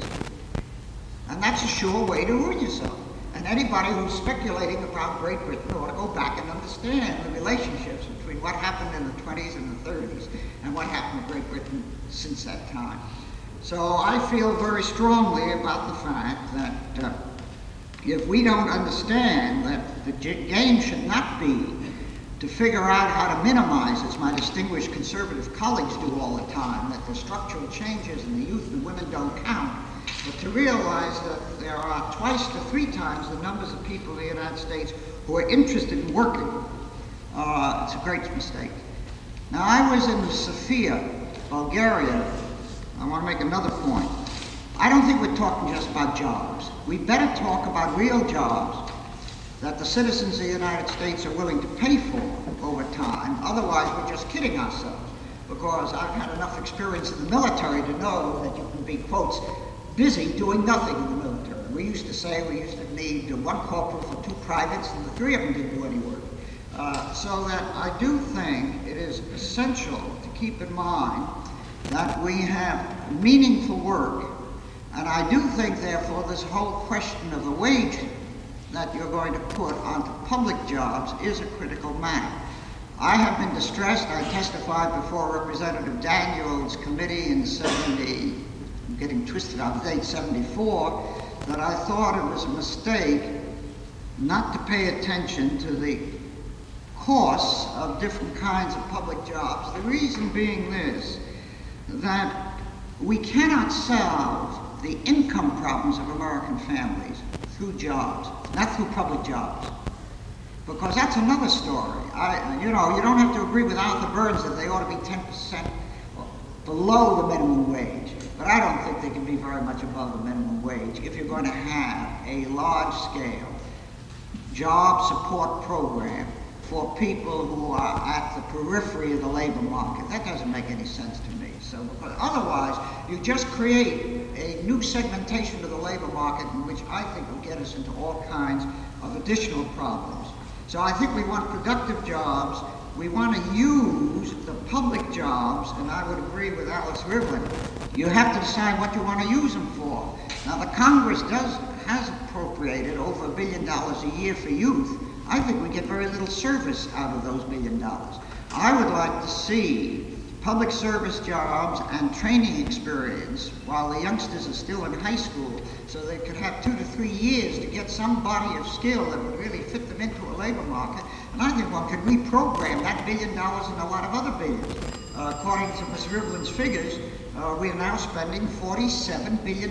Speaker 7: And that's a sure way to ruin yourself. And anybody who's speculating about Great Britain ought to go back and understand the relationships between what happened in the 20s and the 30s and what happened to Great Britain since that time. So I feel very strongly about the fact that if we don't understand that the game should not be to figure out how to minimize, as my distinguished conservative colleagues do all the time, that the structural changes in the youth and women don't count, but to realize that there are twice to 3 times the numbers of people in the United States who are interested in working. It's a great mistake. Now, I was in Sofia, Bulgaria. I want to make another point. I don't think we're talking just about jobs. We better talk about real jobs that the citizens of the United States are willing to pay for over time. Otherwise, we're just kidding ourselves. Because I've had enough experience in the military to know that you can be, quotes, busy doing nothing in the military. We used to say we used to need 1 corporal for 2 privates, and the 3 of them didn't do any work. So that I do think it is essential to keep in mind that we have meaningful work. And I do think, therefore, this whole question of the wage that you're going to put onto public jobs is a critical matter. I have been distressed. I testified before Representative Daniels' committee in 70, I'm getting twisted on the date, 74, that I thought it was a mistake not to pay attention to the costs of different kinds of public jobs. The reason being this, that we cannot solve the income problems of American families through jobs, not through public jobs. Because that's another story. You don't have to agree with Arthur Burns that they ought to be 10% below the minimum wage. But I don't think they can be very much above the minimum wage if you're going to have a large-scale job support program for people who are at the periphery of the labor market. That doesn't make any sense to me. So, because otherwise, you just create a new segmentation of the labor market, in which I think will get us into all kinds of additional problems. So I think we want productive jobs. We want to use the public jobs, and I would agree with Alice Rivlin. You have to decide what you want to use them for. Now, the Congress has appropriated over $1 billion a year for youth. I think we get very little service out of those $1 billion. I would like to see public service jobs and training experience while the youngsters are still in high school, so they could have 2 to 3 years to get some body of skill that would really fit them into a labor market. And I think one could reprogram that $1 billion and a lot of other billions. According to Ms. Rivlin's figures, we are now spending $47 billion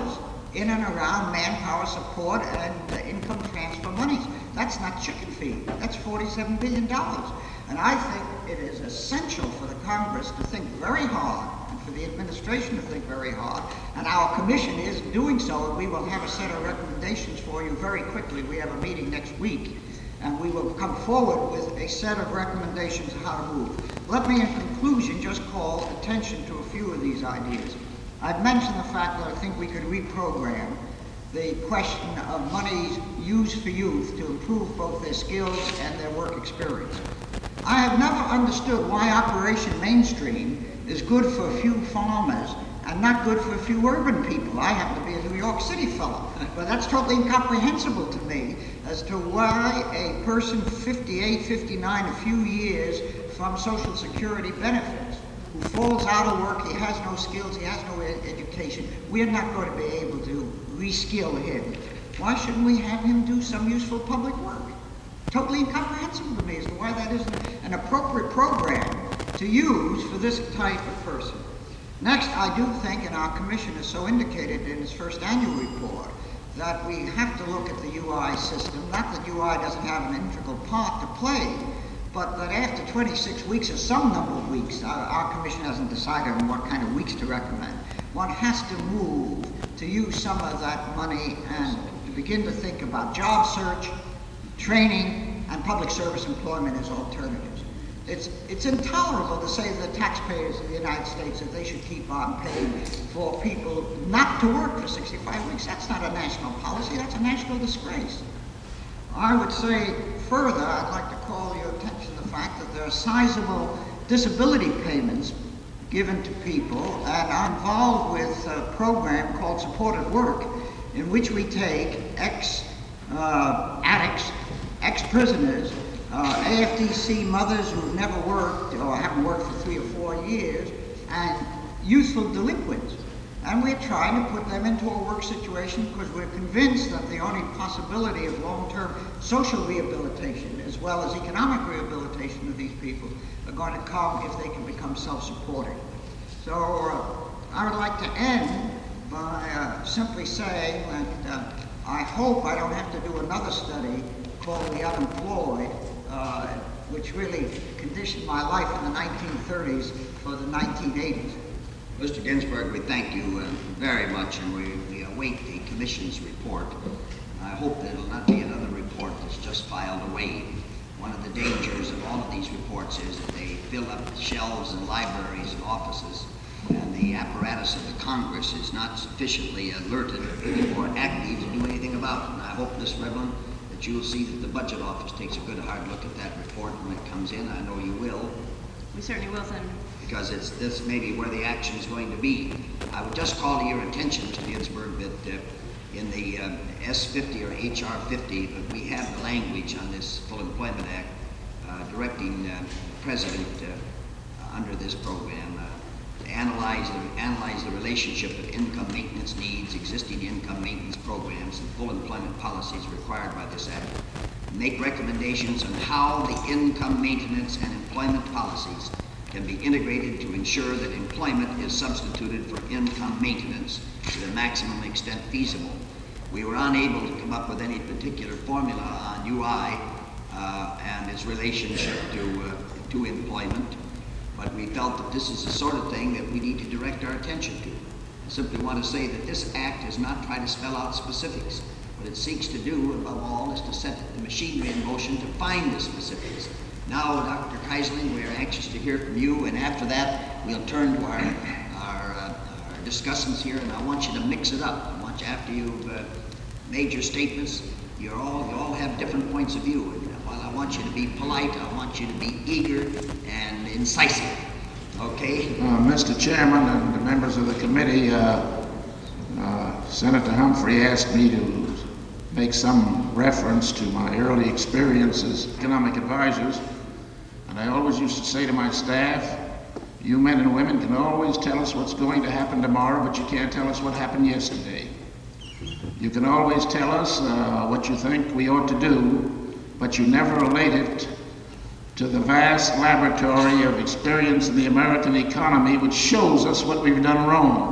Speaker 7: in and around manpower support and income transfer monies. That's not chicken feed. That's $47 billion. And I think it is essential for the Congress to think very hard, and for the administration to think very hard, and our commission is doing so, and we will have a set of recommendations for you very quickly. We have a meeting next week, and we will come forward with a set of recommendations on how to move. Let me, in conclusion, just call attention to a few of these ideas. I've mentioned the fact that I think we could reprogram the question of monies used for youth to improve both their skills and their work experience. I have never understood why Operation Mainstream is good for a few farmers and not good for a few urban people. I happen to be a New York City fellow, but that's totally incomprehensible to me as to why a person 58, 59, a few years from Social Security benefits, who falls out of work, he has no skills, he has no education, we're not going to be able to reskill him. Why shouldn't we have him do some useful public work? Totally incomprehensible to me as to why that isn't an appropriate program to use for this type of person. Next, I do think, and our commission has so indicated in its first annual report, that we have to look at the UI system. Not that UI doesn't have an integral part to play, but that after 26 weeks or some number of weeks, our commission hasn't decided on what kind of weeks to recommend, one has to move to use some of that money and to begin to think about job search, training, and public service employment as alternatives. It's intolerable to say to the taxpayers of the United States that they should keep on paying for people not to work for 65 weeks. That's not a national policy, that's a national disgrace. I would say further, I'd like to call your attention to the fact that there are sizable disability payments given to people, and I'm involved with a program called Supported Work, in which we take ex-addicts, ex-prisoners, AFDC mothers who've never worked or haven't worked for 3 or 4 years, and youthful delinquents. And we're trying to put them into a work situation because we're convinced that the only possibility of long-term social rehabilitation as well as economic rehabilitation of these people are going to come if they can become self-supporting. So I would like to end by simply saying that I hope I don't have to do another study called The Unemployed, which really conditioned my life in the 1930s for the 1980s.
Speaker 3: Mr. Ginsburg, we thank you very much, and we await the Commission's report. I hope that it'll not be another report that's just filed away. One of the dangers of all of these reports is that they fill up shelves in libraries and offices, and the apparatus of the Congress is not sufficiently alerted or active to do anything about it. And I hope, Ms. Rivlin, that you'll see that the Budget Office takes a good hard look at that report when it comes in. I know you will.
Speaker 4: We certainly will, Senator.
Speaker 3: Because this may be where the action is going to be. I would just call to your attention, Mr. Ginsburg, that in the S50 or HR 50, that we have the language on this Full Employment Act directing the President under this program to analyze the relationship of income maintenance needs, existing income maintenance programs, and full employment policies required by this Act. Make recommendations on how the income maintenance and employment policies can be integrated to ensure that employment is substituted for income maintenance to the maximum extent feasible. We were unable to come up with any particular formula on UI and its relationship to employment, but we felt that this is the sort of thing that we need to direct our attention to. I simply want to say that this act does not try to spell out specifics. What it seeks to do, above all, is to set the machinery in motion to find the specifics. Now, Dr. Keisling, we are anxious to hear from you, and after that, we'll turn to our discussants here, and I want you to mix it up. I want you, after you've made your statements, you all have different points of view. And while I want you to be polite, I want you to be eager and incisive. Okay?
Speaker 5: Mr. Chairman and the members of the committee, Senator Humphrey asked me to make some reference to my early experiences as economic advisors, and I always used to say to my staff, you men and women can always tell us what's going to happen tomorrow, but you can't tell us what happened yesterday. You can always tell us what you think we ought to do, but you never relate it to the vast laboratory of experience in the American economy which shows us what we've done wrong.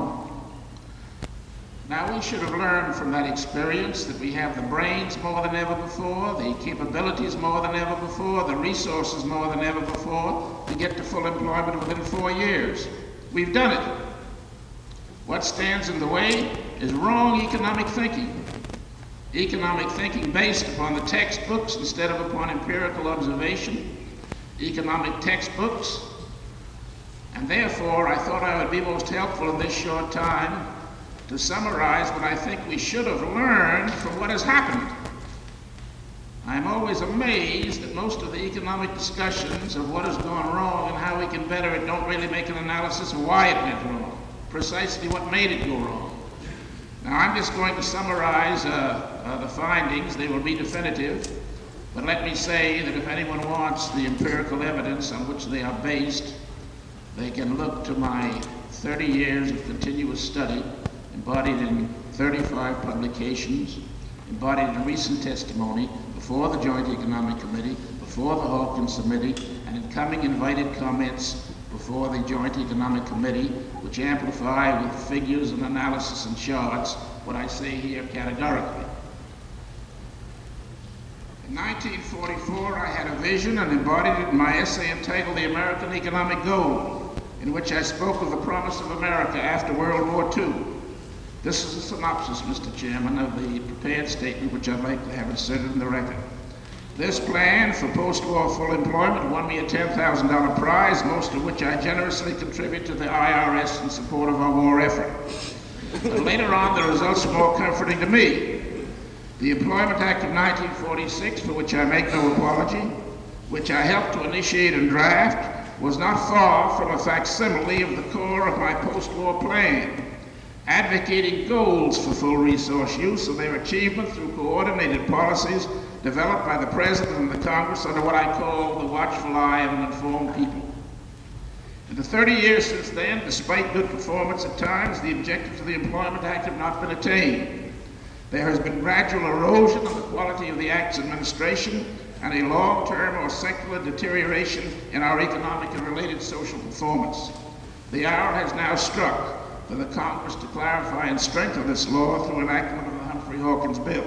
Speaker 5: Now, we should have learned from that experience that we have the brains more than ever before, the capabilities more than ever before, the resources more than ever before to get to full employment within 4 years. We've done it. What stands in the way is wrong economic thinking. Economic thinking based upon the textbooks instead of upon empirical observation. Economic textbooks. And therefore, I thought I would be most helpful in this short time to summarize what I think we should have learned from what has happened. I'm always amazed that most of the economic discussions of what has gone wrong and how we can better it don't really make an analysis of why it went wrong, precisely what made it go wrong. Now, I'm just going to summarize the findings. They will be definitive, but let me say that if anyone wants the empirical evidence on which they are based, they can look to my 30 years of continuous study, embodied in 35 publications, embodied in recent testimony before the Joint Economic Committee, before the Hawkins Committee, and in coming invited comments before the Joint Economic Committee, which amplify with figures and analysis and charts what I say here categorically. In 1944, I had a vision and embodied it in my essay entitled The American Economic Goal, in which I spoke of the promise of America after World War II. This is a synopsis, Mr. Chairman, of the prepared statement which I'd like to have inserted in the record. This plan for post-war full employment won me a $10,000 prize, most of which I generously contribute to the IRS in support of our war effort. But later on, the results were more comforting to me. The Employment Act of 1946, for which I make no apology, which I helped to initiate and draft, was not far from a facsimile of the core of my post-war plan, advocating goals for full resource use and their achievement through coordinated policies developed by the President and the Congress under what I call the watchful eye of an informed people. In the 30 years since then, despite good performance at times, the objectives of the Employment Act have not been attained. There has been gradual erosion of the quality of the Act's administration and a long-term or secular deterioration in our economic and related social performance. The hour has now struck for the Congress to clarify and strengthen this law through enactment of the Humphrey-Hawkins bill.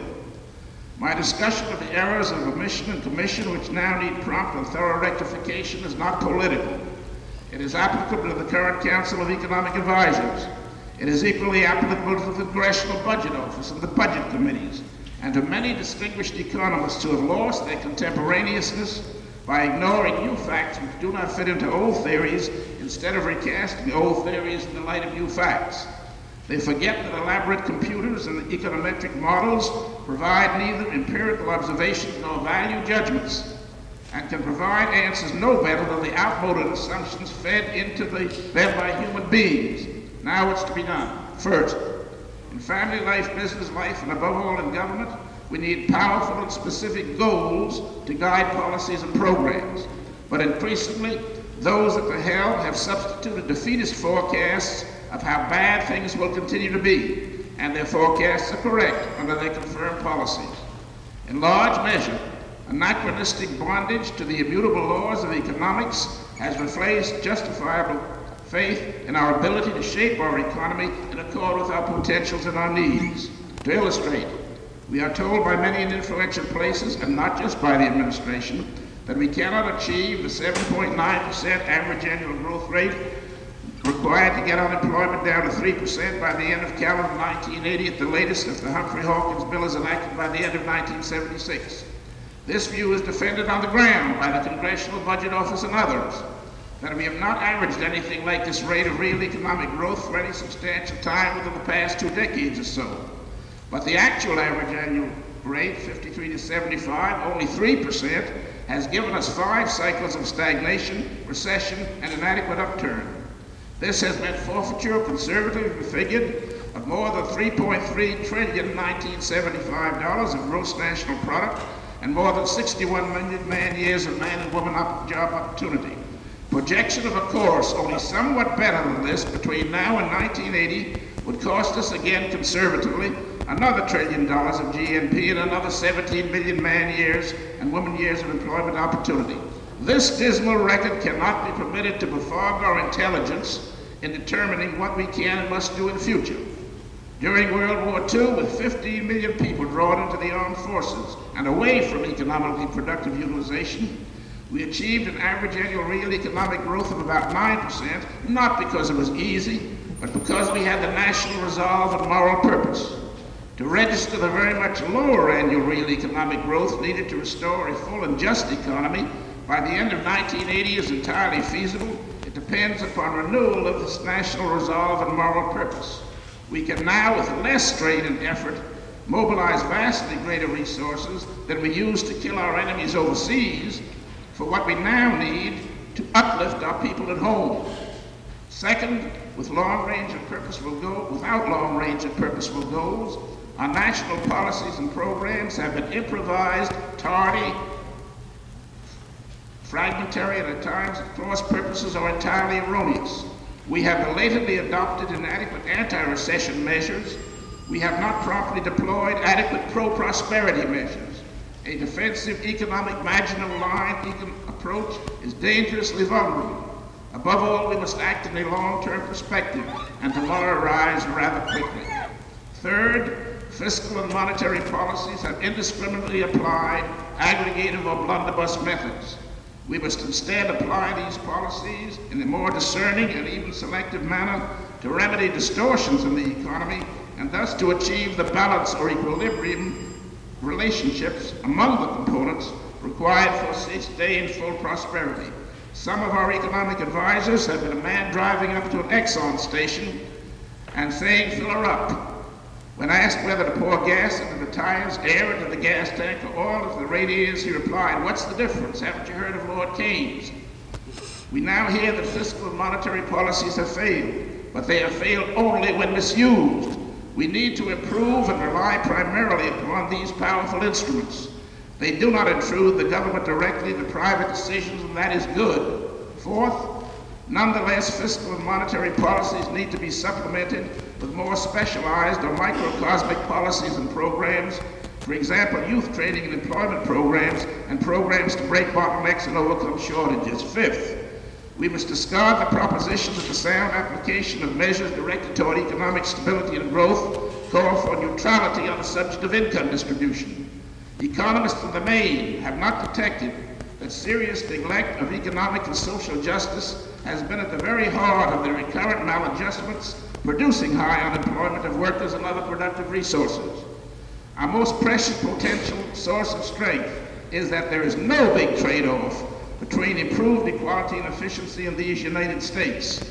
Speaker 5: My discussion of the errors of omission and commission, which now need prompt and thorough rectification, is not political. It is applicable to the current Council of Economic Advisors. It is equally applicable to the Congressional Budget Office and the budget committees, and to many distinguished economists who have lost their contemporaneousness by ignoring new facts which do not fit into old theories instead of recasting old theories in the light of new facts. They forget that elaborate computers and econometric models provide neither empirical observations nor value judgments, and can provide answers no better than the outmoded assumptions fed into them by human beings. Now what's to be done? First, in family life, business life, and above all in government, we need powerful and specific goals to guide policies and programs. But increasingly, those at the helm have substituted defeatist forecasts of how bad things will continue to be, and their forecasts are correct under their confirmed policies. In large measure, anachronistic bondage to the immutable laws of economics has replaced justifiable faith in our ability to shape our economy in accord with our potentials and our needs. To illustrate, we are told by many in influential places, and not just by the administration, that we cannot achieve the 7.9% average annual growth required to get unemployment down to 3% by the end of calendar 1980 at the latest if the Humphrey-Hawkins bill is enacted by the end of 1976. This view is defended on the ground by the Congressional Budget Office and others, that we have not averaged anything like this rate of real economic growth for any substantial time within the past 2 decades or so. But the actual average annual rate, 53 to 75, only 3%, has given us 5 cycles of stagnation, recession, and inadequate upturn. This has meant forfeiture, conservatively figured, of more than $3.3 trillion in 1975 of gross national product and more than 61 million man-years of man and woman job opportunity. Projection of a course only somewhat better than this between now and 1980 would cost us again conservatively another $1 trillion of GNP and another 17 million man-years and woman-years of employment opportunity. This dismal record cannot be permitted to befog our intelligence in determining what we can and must do in the future. During World War II, with 15 million people drawn into the armed forces and away from economically productive utilization, we achieved an average annual real economic growth of about 9%, not because it was easy, but because we had the national resolve and moral purpose. To register the very much lower annual real economic growth needed to restore a full and just economy by the end of 1980 is entirely feasible. It depends upon renewal of this national resolve and moral purpose. We can now, with less strain and effort, mobilize vastly greater resources than we used to kill our enemies overseas for what we now need to uplift our people at home. Second, without long-range and purposeful goals, our national policies and programs have been improvised, tardy, fragmentary, and at times at cross purposes are entirely erroneous. We have belatedly adopted inadequate anti-recession measures. We have not properly deployed adequate pro-prosperity measures. A defensive economic marginal line approach is dangerously vulnerable. Above all, we must act in a long-term perspective and tomorrow rise rather quickly. Third, fiscal and monetary policies have indiscriminately applied aggregative or blunderbuss methods. We must instead apply these policies in a more discerning and even selective manner to remedy distortions in the economy and thus to achieve the balance or equilibrium relationships among the components required for sustained full prosperity. Some of our economic advisors have been a man driving up to an Exxon station and saying, "Fill her up." When asked whether to pour gas into the tires, air into the gas tank, or oil into the radiators, he replied, "What's the difference? Haven't you heard of Lord Keynes?" We now hear that fiscal and monetary policies have failed, but they have failed only when misused. We need to improve and rely primarily upon these powerful instruments. They do not intrude the government directly into private decisions, and that is good. Fourth, nonetheless, fiscal and monetary policies need to be supplemented with more specialized or microcosmic policies and programs, for example, youth training and employment programs, and programs to break bottlenecks and overcome shortages. Fifth, we must discard the proposition that the sound application of measures directed toward economic stability and growth call for neutrality on the subject of income distribution. Economists in the main have not detected that serious neglect of economic and social justice has been at the very heart of the recurrent maladjustments producing high unemployment of workers and other productive resources. Our most precious potential source of strength is that there is no big trade-off between improved equality and efficiency in these United States.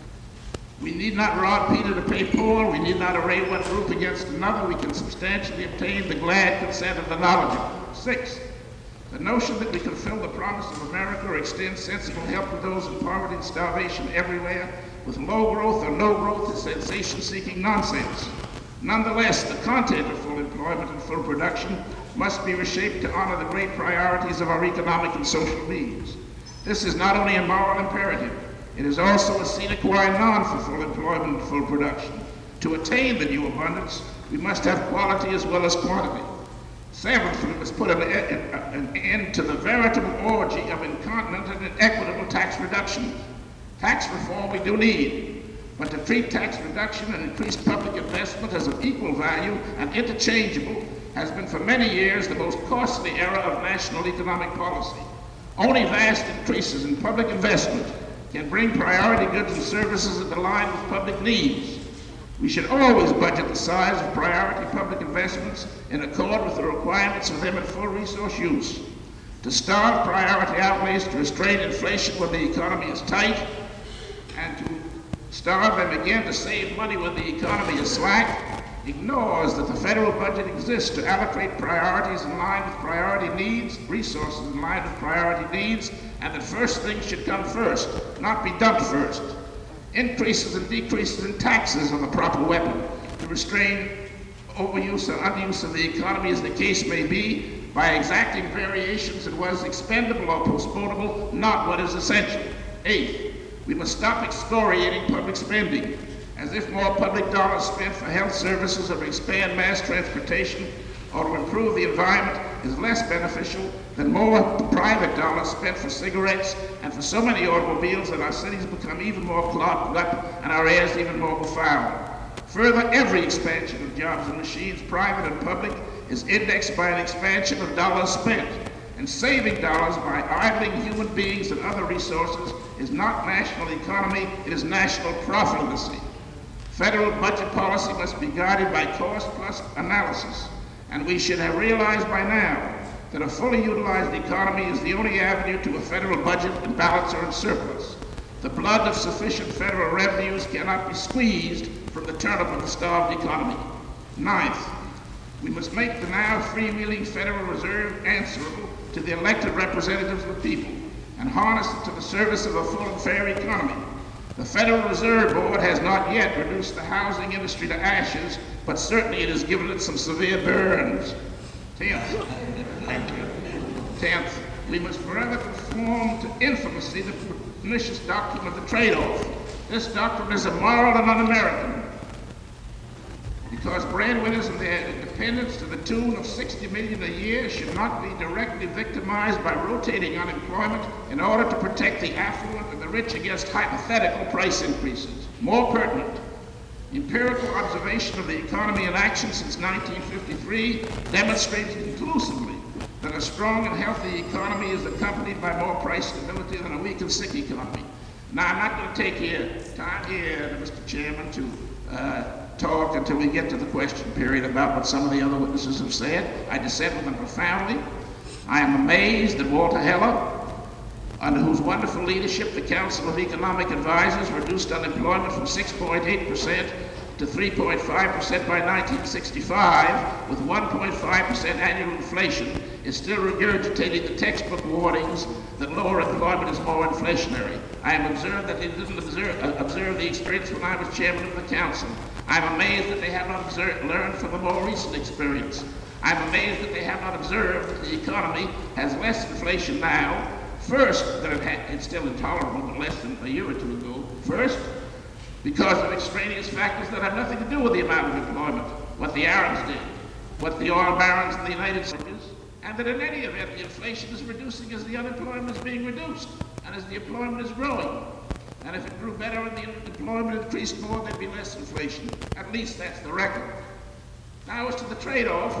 Speaker 5: We need not rob Peter to pay Paul. We need not array one group against another. We can substantially obtain the glad consent of the knowledgeable. Sixth, the notion that we can fulfill the promise of America or extend sensible help to those in poverty and starvation everywhere with low growth or no growth is sensation-seeking nonsense. Nonetheless, the content of full employment and full production must be reshaped to honor the great priorities of our economic and social needs. This is not only a moral imperative, it is also a sine qua non for full employment and full production. To attain the new abundance, we must have quality as well as quantity. Seventh, we must put an end to the veritable orgy of incontinent and inequitable tax reduction. Tax reform we do need, but to treat tax reduction and increased public investment as of equal value and interchangeable has been for many years the most costly era of national economic policy. Only vast increases in public investment can bring priority goods and services into line with public needs. We should always budget the size of priority public investments in accord with the requirements of them in full resource use. To starve priority outlays to restrain inflation when the economy is tight, and to starve them again to save money when the economy is slack, ignores that the federal budget exists to allocate priorities in line with priority needs, resources in line with priority needs, and that first things should come first, not be dumped first. Increases and decreases in taxes are the proper weapon to restrain overuse or underuse of the economy, as the case may be, by exacting variations in what is expendable or postponable, not what is essential. 8, we must stop excoriating public spending, as if more public dollars spent for health services or to expand mass transportation or to improve the environment is less beneficial than more private dollars spent for cigarettes and for so many automobiles that our cities become even more clogged up and our airs even more befouled. Further, every expansion of jobs and machines, private and public, is indexed by an expansion of dollars spent. And saving dollars by idling human beings and other resources is not national economy, it is national profligacy. Federal budget policy must be guided by cost-plus analysis, and we should have realized by now that a fully utilized economy is the only avenue to a federal budget in balance or in surplus. The blood of sufficient federal revenues cannot be squeezed from the turnip of the starved economy. 9th, we must make the now freewheeling Federal Reserve answerable to the elected representatives of the people and harness it to the service of a full and fair economy. The Federal Reserve Board has not yet reduced the housing industry to ashes, but certainly it has given it some severe burns. 10th, thank you. 10th, we must forever conform to infamously the pernicious doctrine of the trade-off. This doctrine is immoral and un-American, because breadwinners and their dependents to the tune of $60 million a year should not be directly victimized by rotating unemployment in order to protect the affluent and the rich against hypothetical price increases. More pertinent, empirical observation of the economy in action since 1953 demonstrates conclusively that a strong and healthy economy is accompanied by more price stability than a weak and sick economy. Now, I'm not going to take time here, Mr. Chairman, to talk until we get to the question period about what some of the other witnesses have said. I dissent with them profoundly. I am amazed that Walter Heller, under whose wonderful leadership the Council of Economic Advisors reduced unemployment from 6.8% to 3.5% by 1965, with 1.5% annual inflation, is still regurgitating the textbook warnings that lower employment is more inflationary. I am observed that they didn't observe the experience when I was chairman of the council. I'm amazed that they have not learned from the more recent experience. I'm amazed that they have not observed that the economy has less inflation now, first, that it's still intolerable, but less than a year or two ago. First, because of extraneous factors that have nothing to do with the amount of employment, what the Arabs did, what the oil barons in the United States, and that in any event, the inflation is reducing as the unemployment is being reduced, and as the employment is growing. And if it grew better and the employment increased more, there'd be less inflation. At least that's the record. Now, as to the trade-off,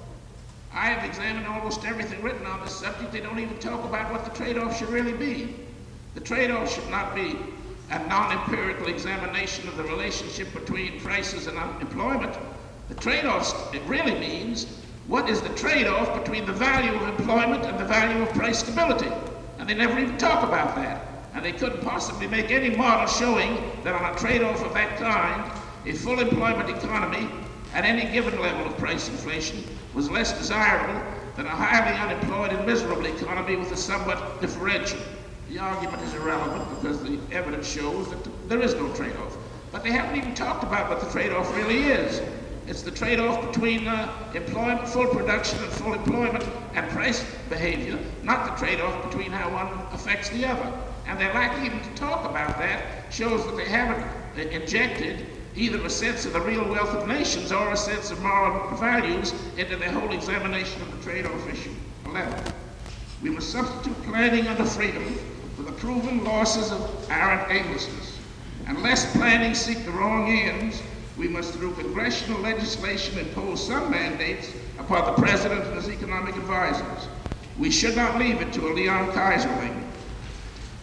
Speaker 5: I have examined almost everything written on this subject. They don't even talk about what the trade-off should really be. The trade-off should not be a non-empirical examination of the relationship between prices and unemployment. The trade-off, it really means, what is the trade-off between the value of employment and the value of price stability? And they never even talk about that. And they couldn't possibly make any model showing that on a trade-off of that kind, a full employment economy at any given level of price inflation was less desirable than a highly unemployed and miserable economy with a somewhat differential. The argument is irrelevant because the evidence shows that there is no trade-off. But they haven't even talked about what the trade-off really is. It's the trade-off between employment, full production and full employment and price behavior, not the trade-off between how one affects the other. And their lack even to talk about that shows that they haven't injected either a sense of the real wealth of nations or a sense of moral values into their whole examination of the trade-off issue. 11. We must substitute planning under freedom for the proven losses of arrant aimlessness. Unless planning seek the wrong ends, we must, through congressional legislation, impose some mandates upon the president and his economic advisors. We should not leave it to a Leon Kaiserling,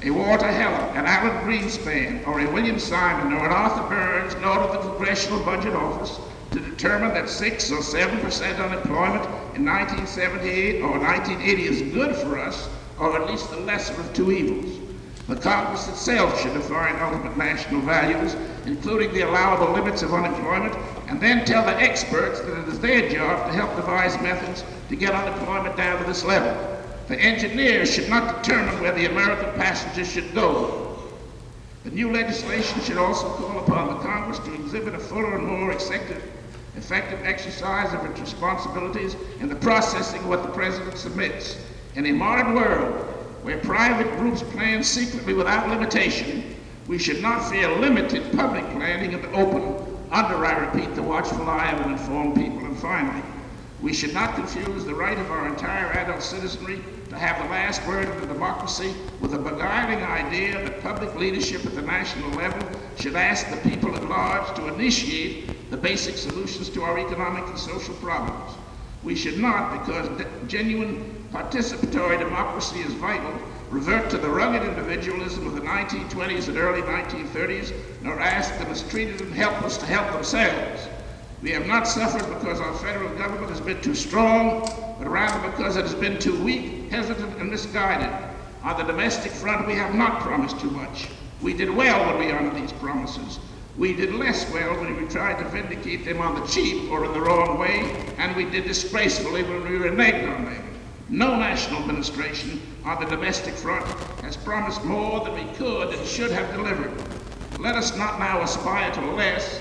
Speaker 5: a Walter Heller, an Alan Greenspan, or a William Simon, or an Arthur Burns, nor to the Congressional Budget Office to determine that 6 or 7% unemployment in 1978 or 1980 is good for us, or at least the lesser of two evils. The Congress itself should define ultimate national values, including the allowable limits of unemployment, and then tell the experts that it is their job to help devise methods to get unemployment down to this level. The engineers should not determine where the American passengers should go. The new legislation should also call upon the Congress to exhibit a fuller and more effective exercise of its responsibilities in the processing of what the President submits. In a modern world where private groups plan secretly without limitation, we should not fear limited public planning in the open under, I repeat, the watchful eye of an informed people. And finally, we should not confuse the right of our entire adult citizenry to have the last word of the democracy with the beguiling idea that public leadership at the national level should ask the people at large to initiate the basic solutions to our economic and social problems. We should not, because genuine participatory democracy is vital, revert to the rugged individualism of the 1920s and early 1930s, nor ask the mistreated and helpless to help themselves. We have not suffered because our federal government has been too strong, but rather because it has been too weak, hesitant, and misguided. On the domestic front, we have not promised too much. We did well when we honored these promises. We did less well when we tried to vindicate them on the cheap or in the wrong way, and we did disgracefully when we reneged on them. No national administration on the domestic front has promised more than we could and should have delivered. Let us not now aspire to less.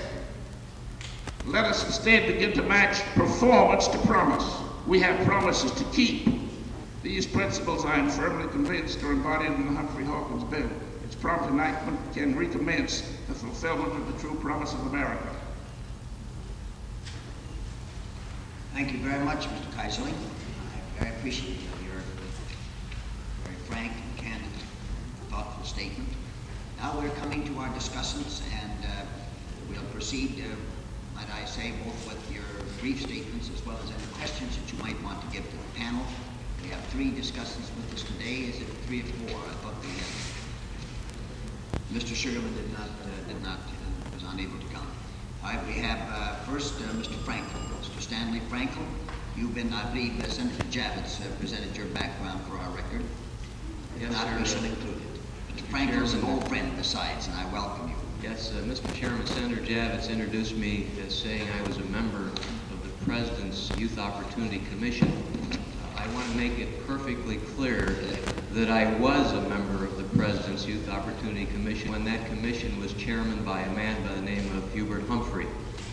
Speaker 5: Let us instead begin to match performance to promise. We have promises to keep. These principles, I am firmly convinced, are embodied in the Humphrey-Hawkins bill. Its prompt enactment can recommence the fulfillment of the true promise of America.
Speaker 3: Thank you very much, Mr. Kaiserling. I very appreciate your very frank and candid, thoughtful statement. Now we're coming to our discussants, and we'll proceed, might I say, both with your brief statements as well as any questions that you might want to give to the panel. We have 3 discussants with us today. Is it 3 or 4? I thought we had. Mr. Sugarman was unable to come. All right, we have first Mr. Frankel, Mr. Stanley Frankel. You've been, I believe, Senator Javits presented your background for our record.
Speaker 8: Yes,
Speaker 3: not
Speaker 8: sir.
Speaker 3: mission included. Mr. Frankel is an old friend besides, and I welcome you.
Speaker 8: Yes, Mr. Chairman, Senator Javits introduced me as saying I was a member of the President's Youth Opportunity Commission. I want to make it perfectly clear that I was a member of the President's Youth Opportunity Commission when that commission was chairmaned by a man by the name of Hubert Humphrey.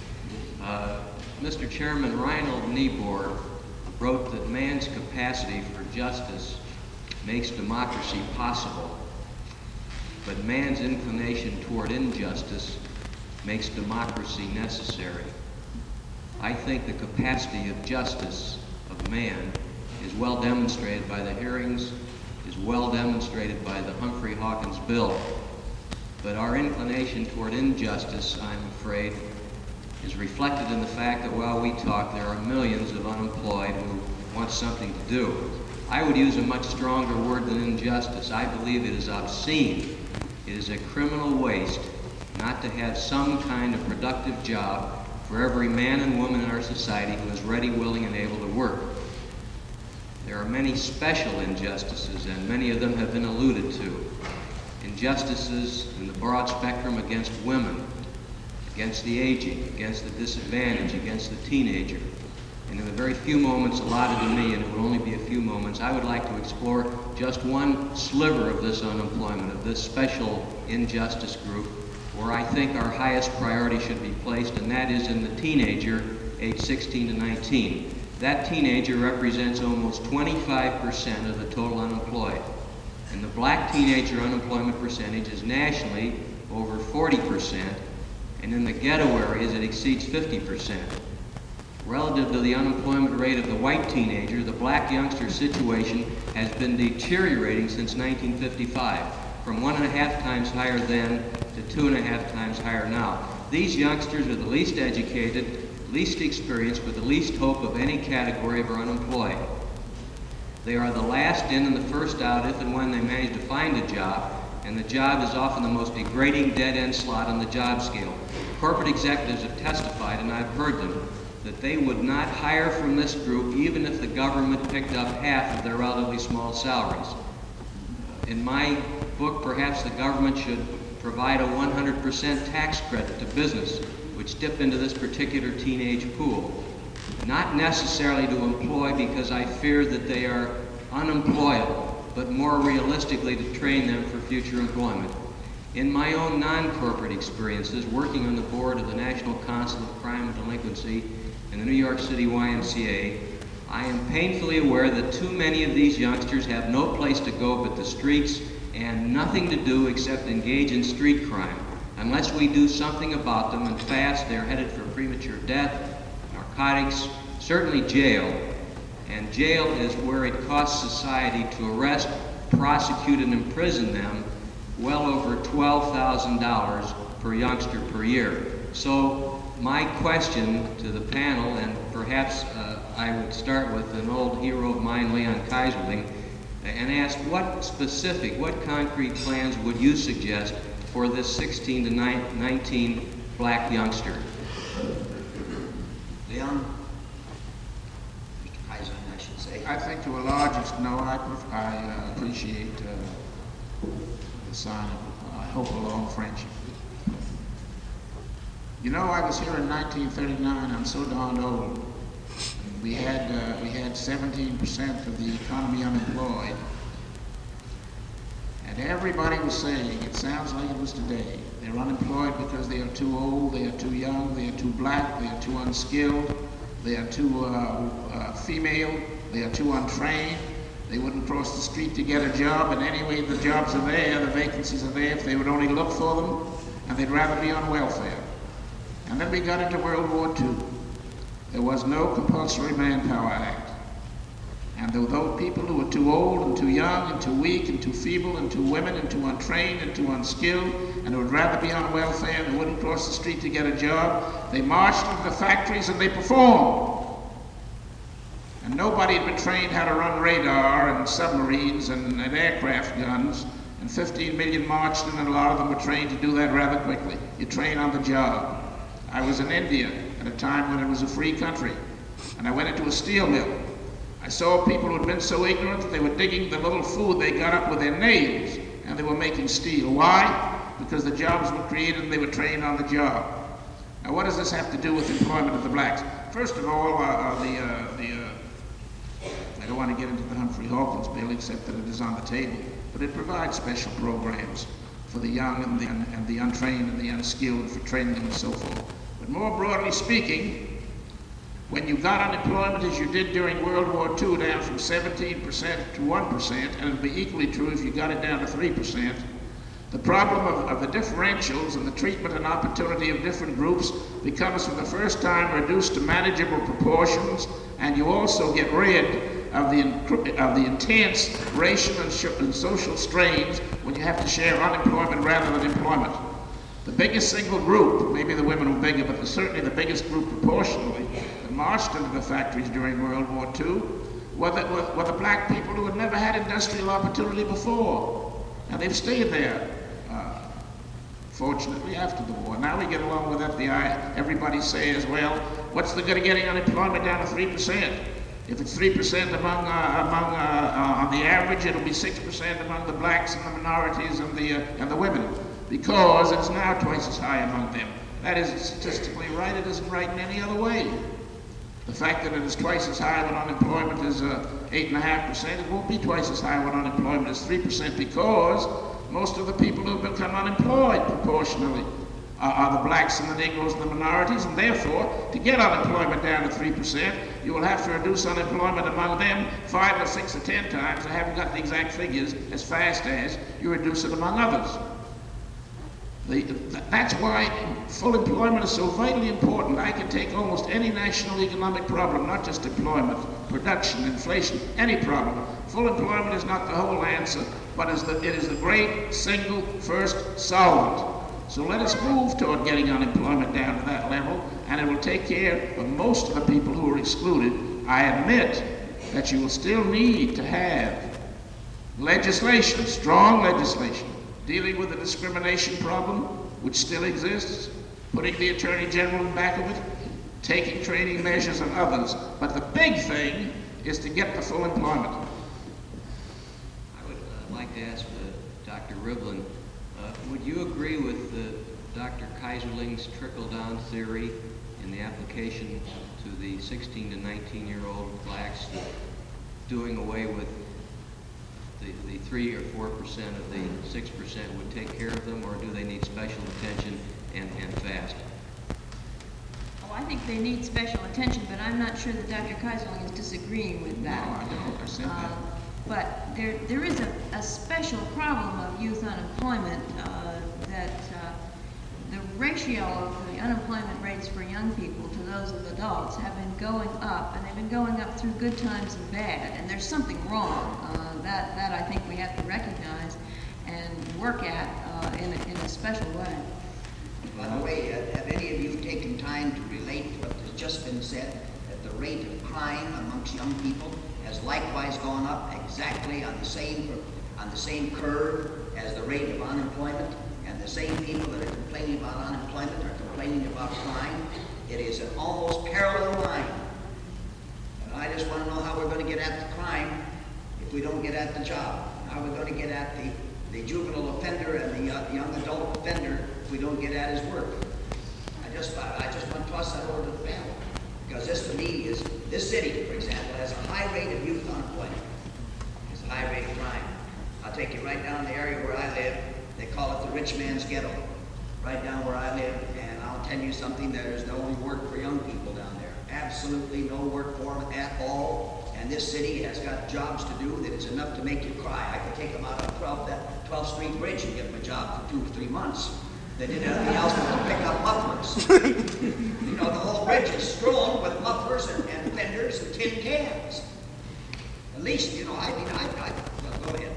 Speaker 8: Mr. Chairman, Reinhold Niebuhr wrote that man's capacity for justice makes democracy possible, but man's inclination toward injustice makes democracy necessary. I think the capacity of justice of man is well demonstrated by the hearings, is well demonstrated by the Humphrey-Hawkins bill. But our inclination toward injustice, I'm afraid, is reflected in the fact that while we talk, there are millions of unemployed who want something to do. I would use a much stronger word than injustice. I believe it is obscene. It is a criminal waste not to have some kind of productive job for every man and woman in our society who is ready, willing, and able to work. There are many special injustices, and many of them have been alluded to. Injustices in the broad spectrum against women, against the aging, against the disadvantaged, against the teenager. And in the very few moments allotted to me, and it will only be a few moments, I would like to explore just one sliver of this unemployment, of this special injustice group, where I think our highest priority should be placed, and that is in the teenager, age 16 to 19. That teenager represents almost 25% of the total unemployed. And the black teenager unemployment percentage is nationally over 40%, and in the ghetto areas it exceeds 50%. Relative to the unemployment rate of the white teenager, the black youngster's situation has been deteriorating since 1955, from 1.5 times higher then to 2.5 times higher now. These youngsters are the least educated, least experienced, with the least hope of any category of our unemployed. They are the last in and the first out if and when they manage to find a job, and the job is often the most degrading dead-end slot on the job scale. Corporate executives have testified, and I've heard them, that they would not hire from this group even if the government picked up half of their relatively small salaries. In my book, perhaps the government should provide a 100% tax credit to business, which dip into this particular teenage pool. Not necessarily to employ because I fear that they are unemployable, but more realistically to train them for future employment. In my own non-corporate experiences, working on the board of the National Council of Crime and Delinquency and the New York City YMCA, I am painfully aware that too many of these youngsters have no place to go but the streets and nothing to do except engage in street crime. Unless we do something about them, and fast, they're headed for premature death, narcotics, certainly jail. And jail is where it costs society to arrest, prosecute, and imprison them well over $12,000 per youngster per year. So my question to the panel, and perhaps I would start with an old hero of mine, Leon Kaiserling, and ask what specific, what concrete plans would you suggest for this 16 to 19 black youngster?
Speaker 3: Leon? Mr. Kaiser, I should say.
Speaker 5: I think to a large extent, no, I appreciate the sign of, I hope, a long friendship. You know, I was here in 1939. I'm so darned old. We had 17% of the economy unemployed. And everybody was saying, it sounds like it was today, they're unemployed because they are too old, they are too young, they are too black, they are too unskilled, they are too female, they are too untrained, they wouldn't cross the street to get a job, and anyway the jobs are there, the vacancies are there if they would only look for them, and they'd rather be on welfare. And then we got into World War II. There was no compulsory Manpower Act. And there were those people who were too old and too young and too weak and too feeble and too women and too untrained and too unskilled and who would rather be on welfare and wouldn't cross the street to get a job. They marched into the factories and they performed. And nobody had been trained how to run radar and submarines and aircraft guns. And 15 million marched in, and a lot of them were trained to do that rather quickly. You train on the job. I was in India at a time when it was a free country, and I went into a steel mill. I saw people who had been so ignorant that they were digging the little food they got up with their nails, and they were making steel. Why? Because the jobs were created and they were trained on the job. Now, what does this have to do with employment of the blacks? First of all, I don't want to get into the Humphrey Hawkins bill, except that it is on the table, but it provides special programs for the young and the untrained and the unskilled, for training them and so forth. But more broadly speaking, when you got unemployment as you did during World War II down from 17% to 1%, and it'd be equally true if you got it down to 3%, the problem of the differentials and the treatment and opportunity of different groups becomes for the first time reduced to manageable proportions, and you also get rid of the intense racial and social strains when you have to share unemployment rather than employment. The biggest single group, maybe the women were bigger, but certainly the biggest group proportionally that marched into the factories during World War II were the black people who had never had industrial opportunity before. And they've stayed there, fortunately, after the war. Now we get along with FDI. Everybody says, well, what's the good of getting unemployment down to 3%? If it's 3% on the average, it'll be 6% among the blacks and the minorities and the women, because it's now twice as high among them. That isn't statistically right. It isn't right in any other way. The fact that it is twice as high when unemployment is 8.5%, it won't be twice as high when unemployment is 3%, because most of the people who have become unemployed proportionally are the blacks and the Negroes and the minorities, and therefore, to get unemployment down to 3%, you will have to reduce unemployment among them 5 or 6 or 10 times. I haven't got the exact figures, as fast as you reduce it among others. That's why full employment is so vitally important. I can take almost any national economic problem, not just employment, production, inflation, any problem. Full employment is not the whole answer, but it is the great single first solvent. So let us move toward getting unemployment down to that level, and it will take care of most of the people who are excluded. I admit that you will still need to have legislation, strong legislation, dealing with the discrimination problem, which still exists, putting the Attorney General in back of it, taking training measures and others. But the big thing is to get the full employment.
Speaker 8: I would like to ask Dr. Rivlin, would you agree with Dr. Kaiserling's trickle-down theory in the application to the 16 to 19-year-old blacks, doing away with the 3 or 4% of the 6% would take care of them, or do they need special attention and fast?
Speaker 4: Oh, I think they need special attention, but I'm not sure that Dr. Kaiserling is disagreeing with that.
Speaker 5: No, I don't. I said that.
Speaker 4: But there is a special problem of youth unemployment that the ratio of the unemployment rates for young people to those of adults have been going up, and they've been going up through good times and bad, and there's something wrong that I think we have to recognize and work at in a special way.
Speaker 3: By the way, have any of you taken time to relate what has just been said, that the rate of crime amongst young people has likewise gone up exactly on the same curve as the rate of unemployment, and the same people that are complaining about unemployment are complaining about crime? It is an almost parallel line. And I just want to know how we're going to get at the crime if we don't get at the job. How we're going to get at the juvenile offender and the young adult offender if we don't get at his work. I just want to toss that over to the panel. Because this to me is, this city, for example, has a high rate of youth unemployment. It's a high rate of crime. I'll take you right down the area where I live. They call it the rich man's ghetto. Right down where I live, and I'll tell you something, there's no work for young people down there. Absolutely no work for them at all. And this city has got jobs to do that is enough to make you cry. I could take them out on 12th Street Bridge and give them a job for 2 or 3 months. They did anything else but to pick up mufflers. You know, the whole bridge is strewn with mufflers and fenders and tin cans. At least, you know, well, go ahead.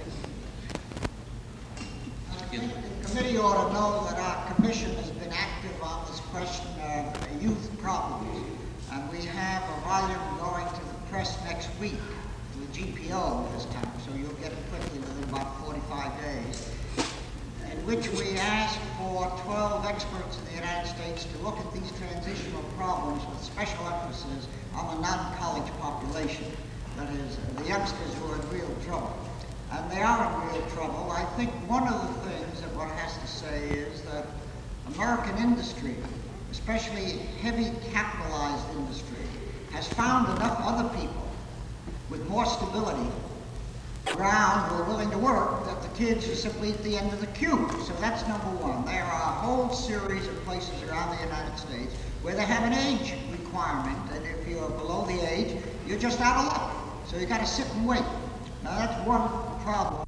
Speaker 7: I think the committee ought to know that our commission has been active on this question of youth problems. And we have a volume going to the press next week, to the GPO this time, so you'll get it quickly within about 45 days, in which we ask for 12 experts in the United States to look at these transitional problems with special emphasis on the non-college population, that is, the youngsters who are in real trouble. And they are in real trouble. I think one of the things that one has to say is that American industry, especially heavy capitalized industry, has found enough other people with more stability around who are willing to work that the kids are simply at the end of the queue. So that's number one. There are a whole series of places around the United States where they have an age requirement, and if you're below the age, you're just out of luck. So you got to sit and wait. Now that's one problem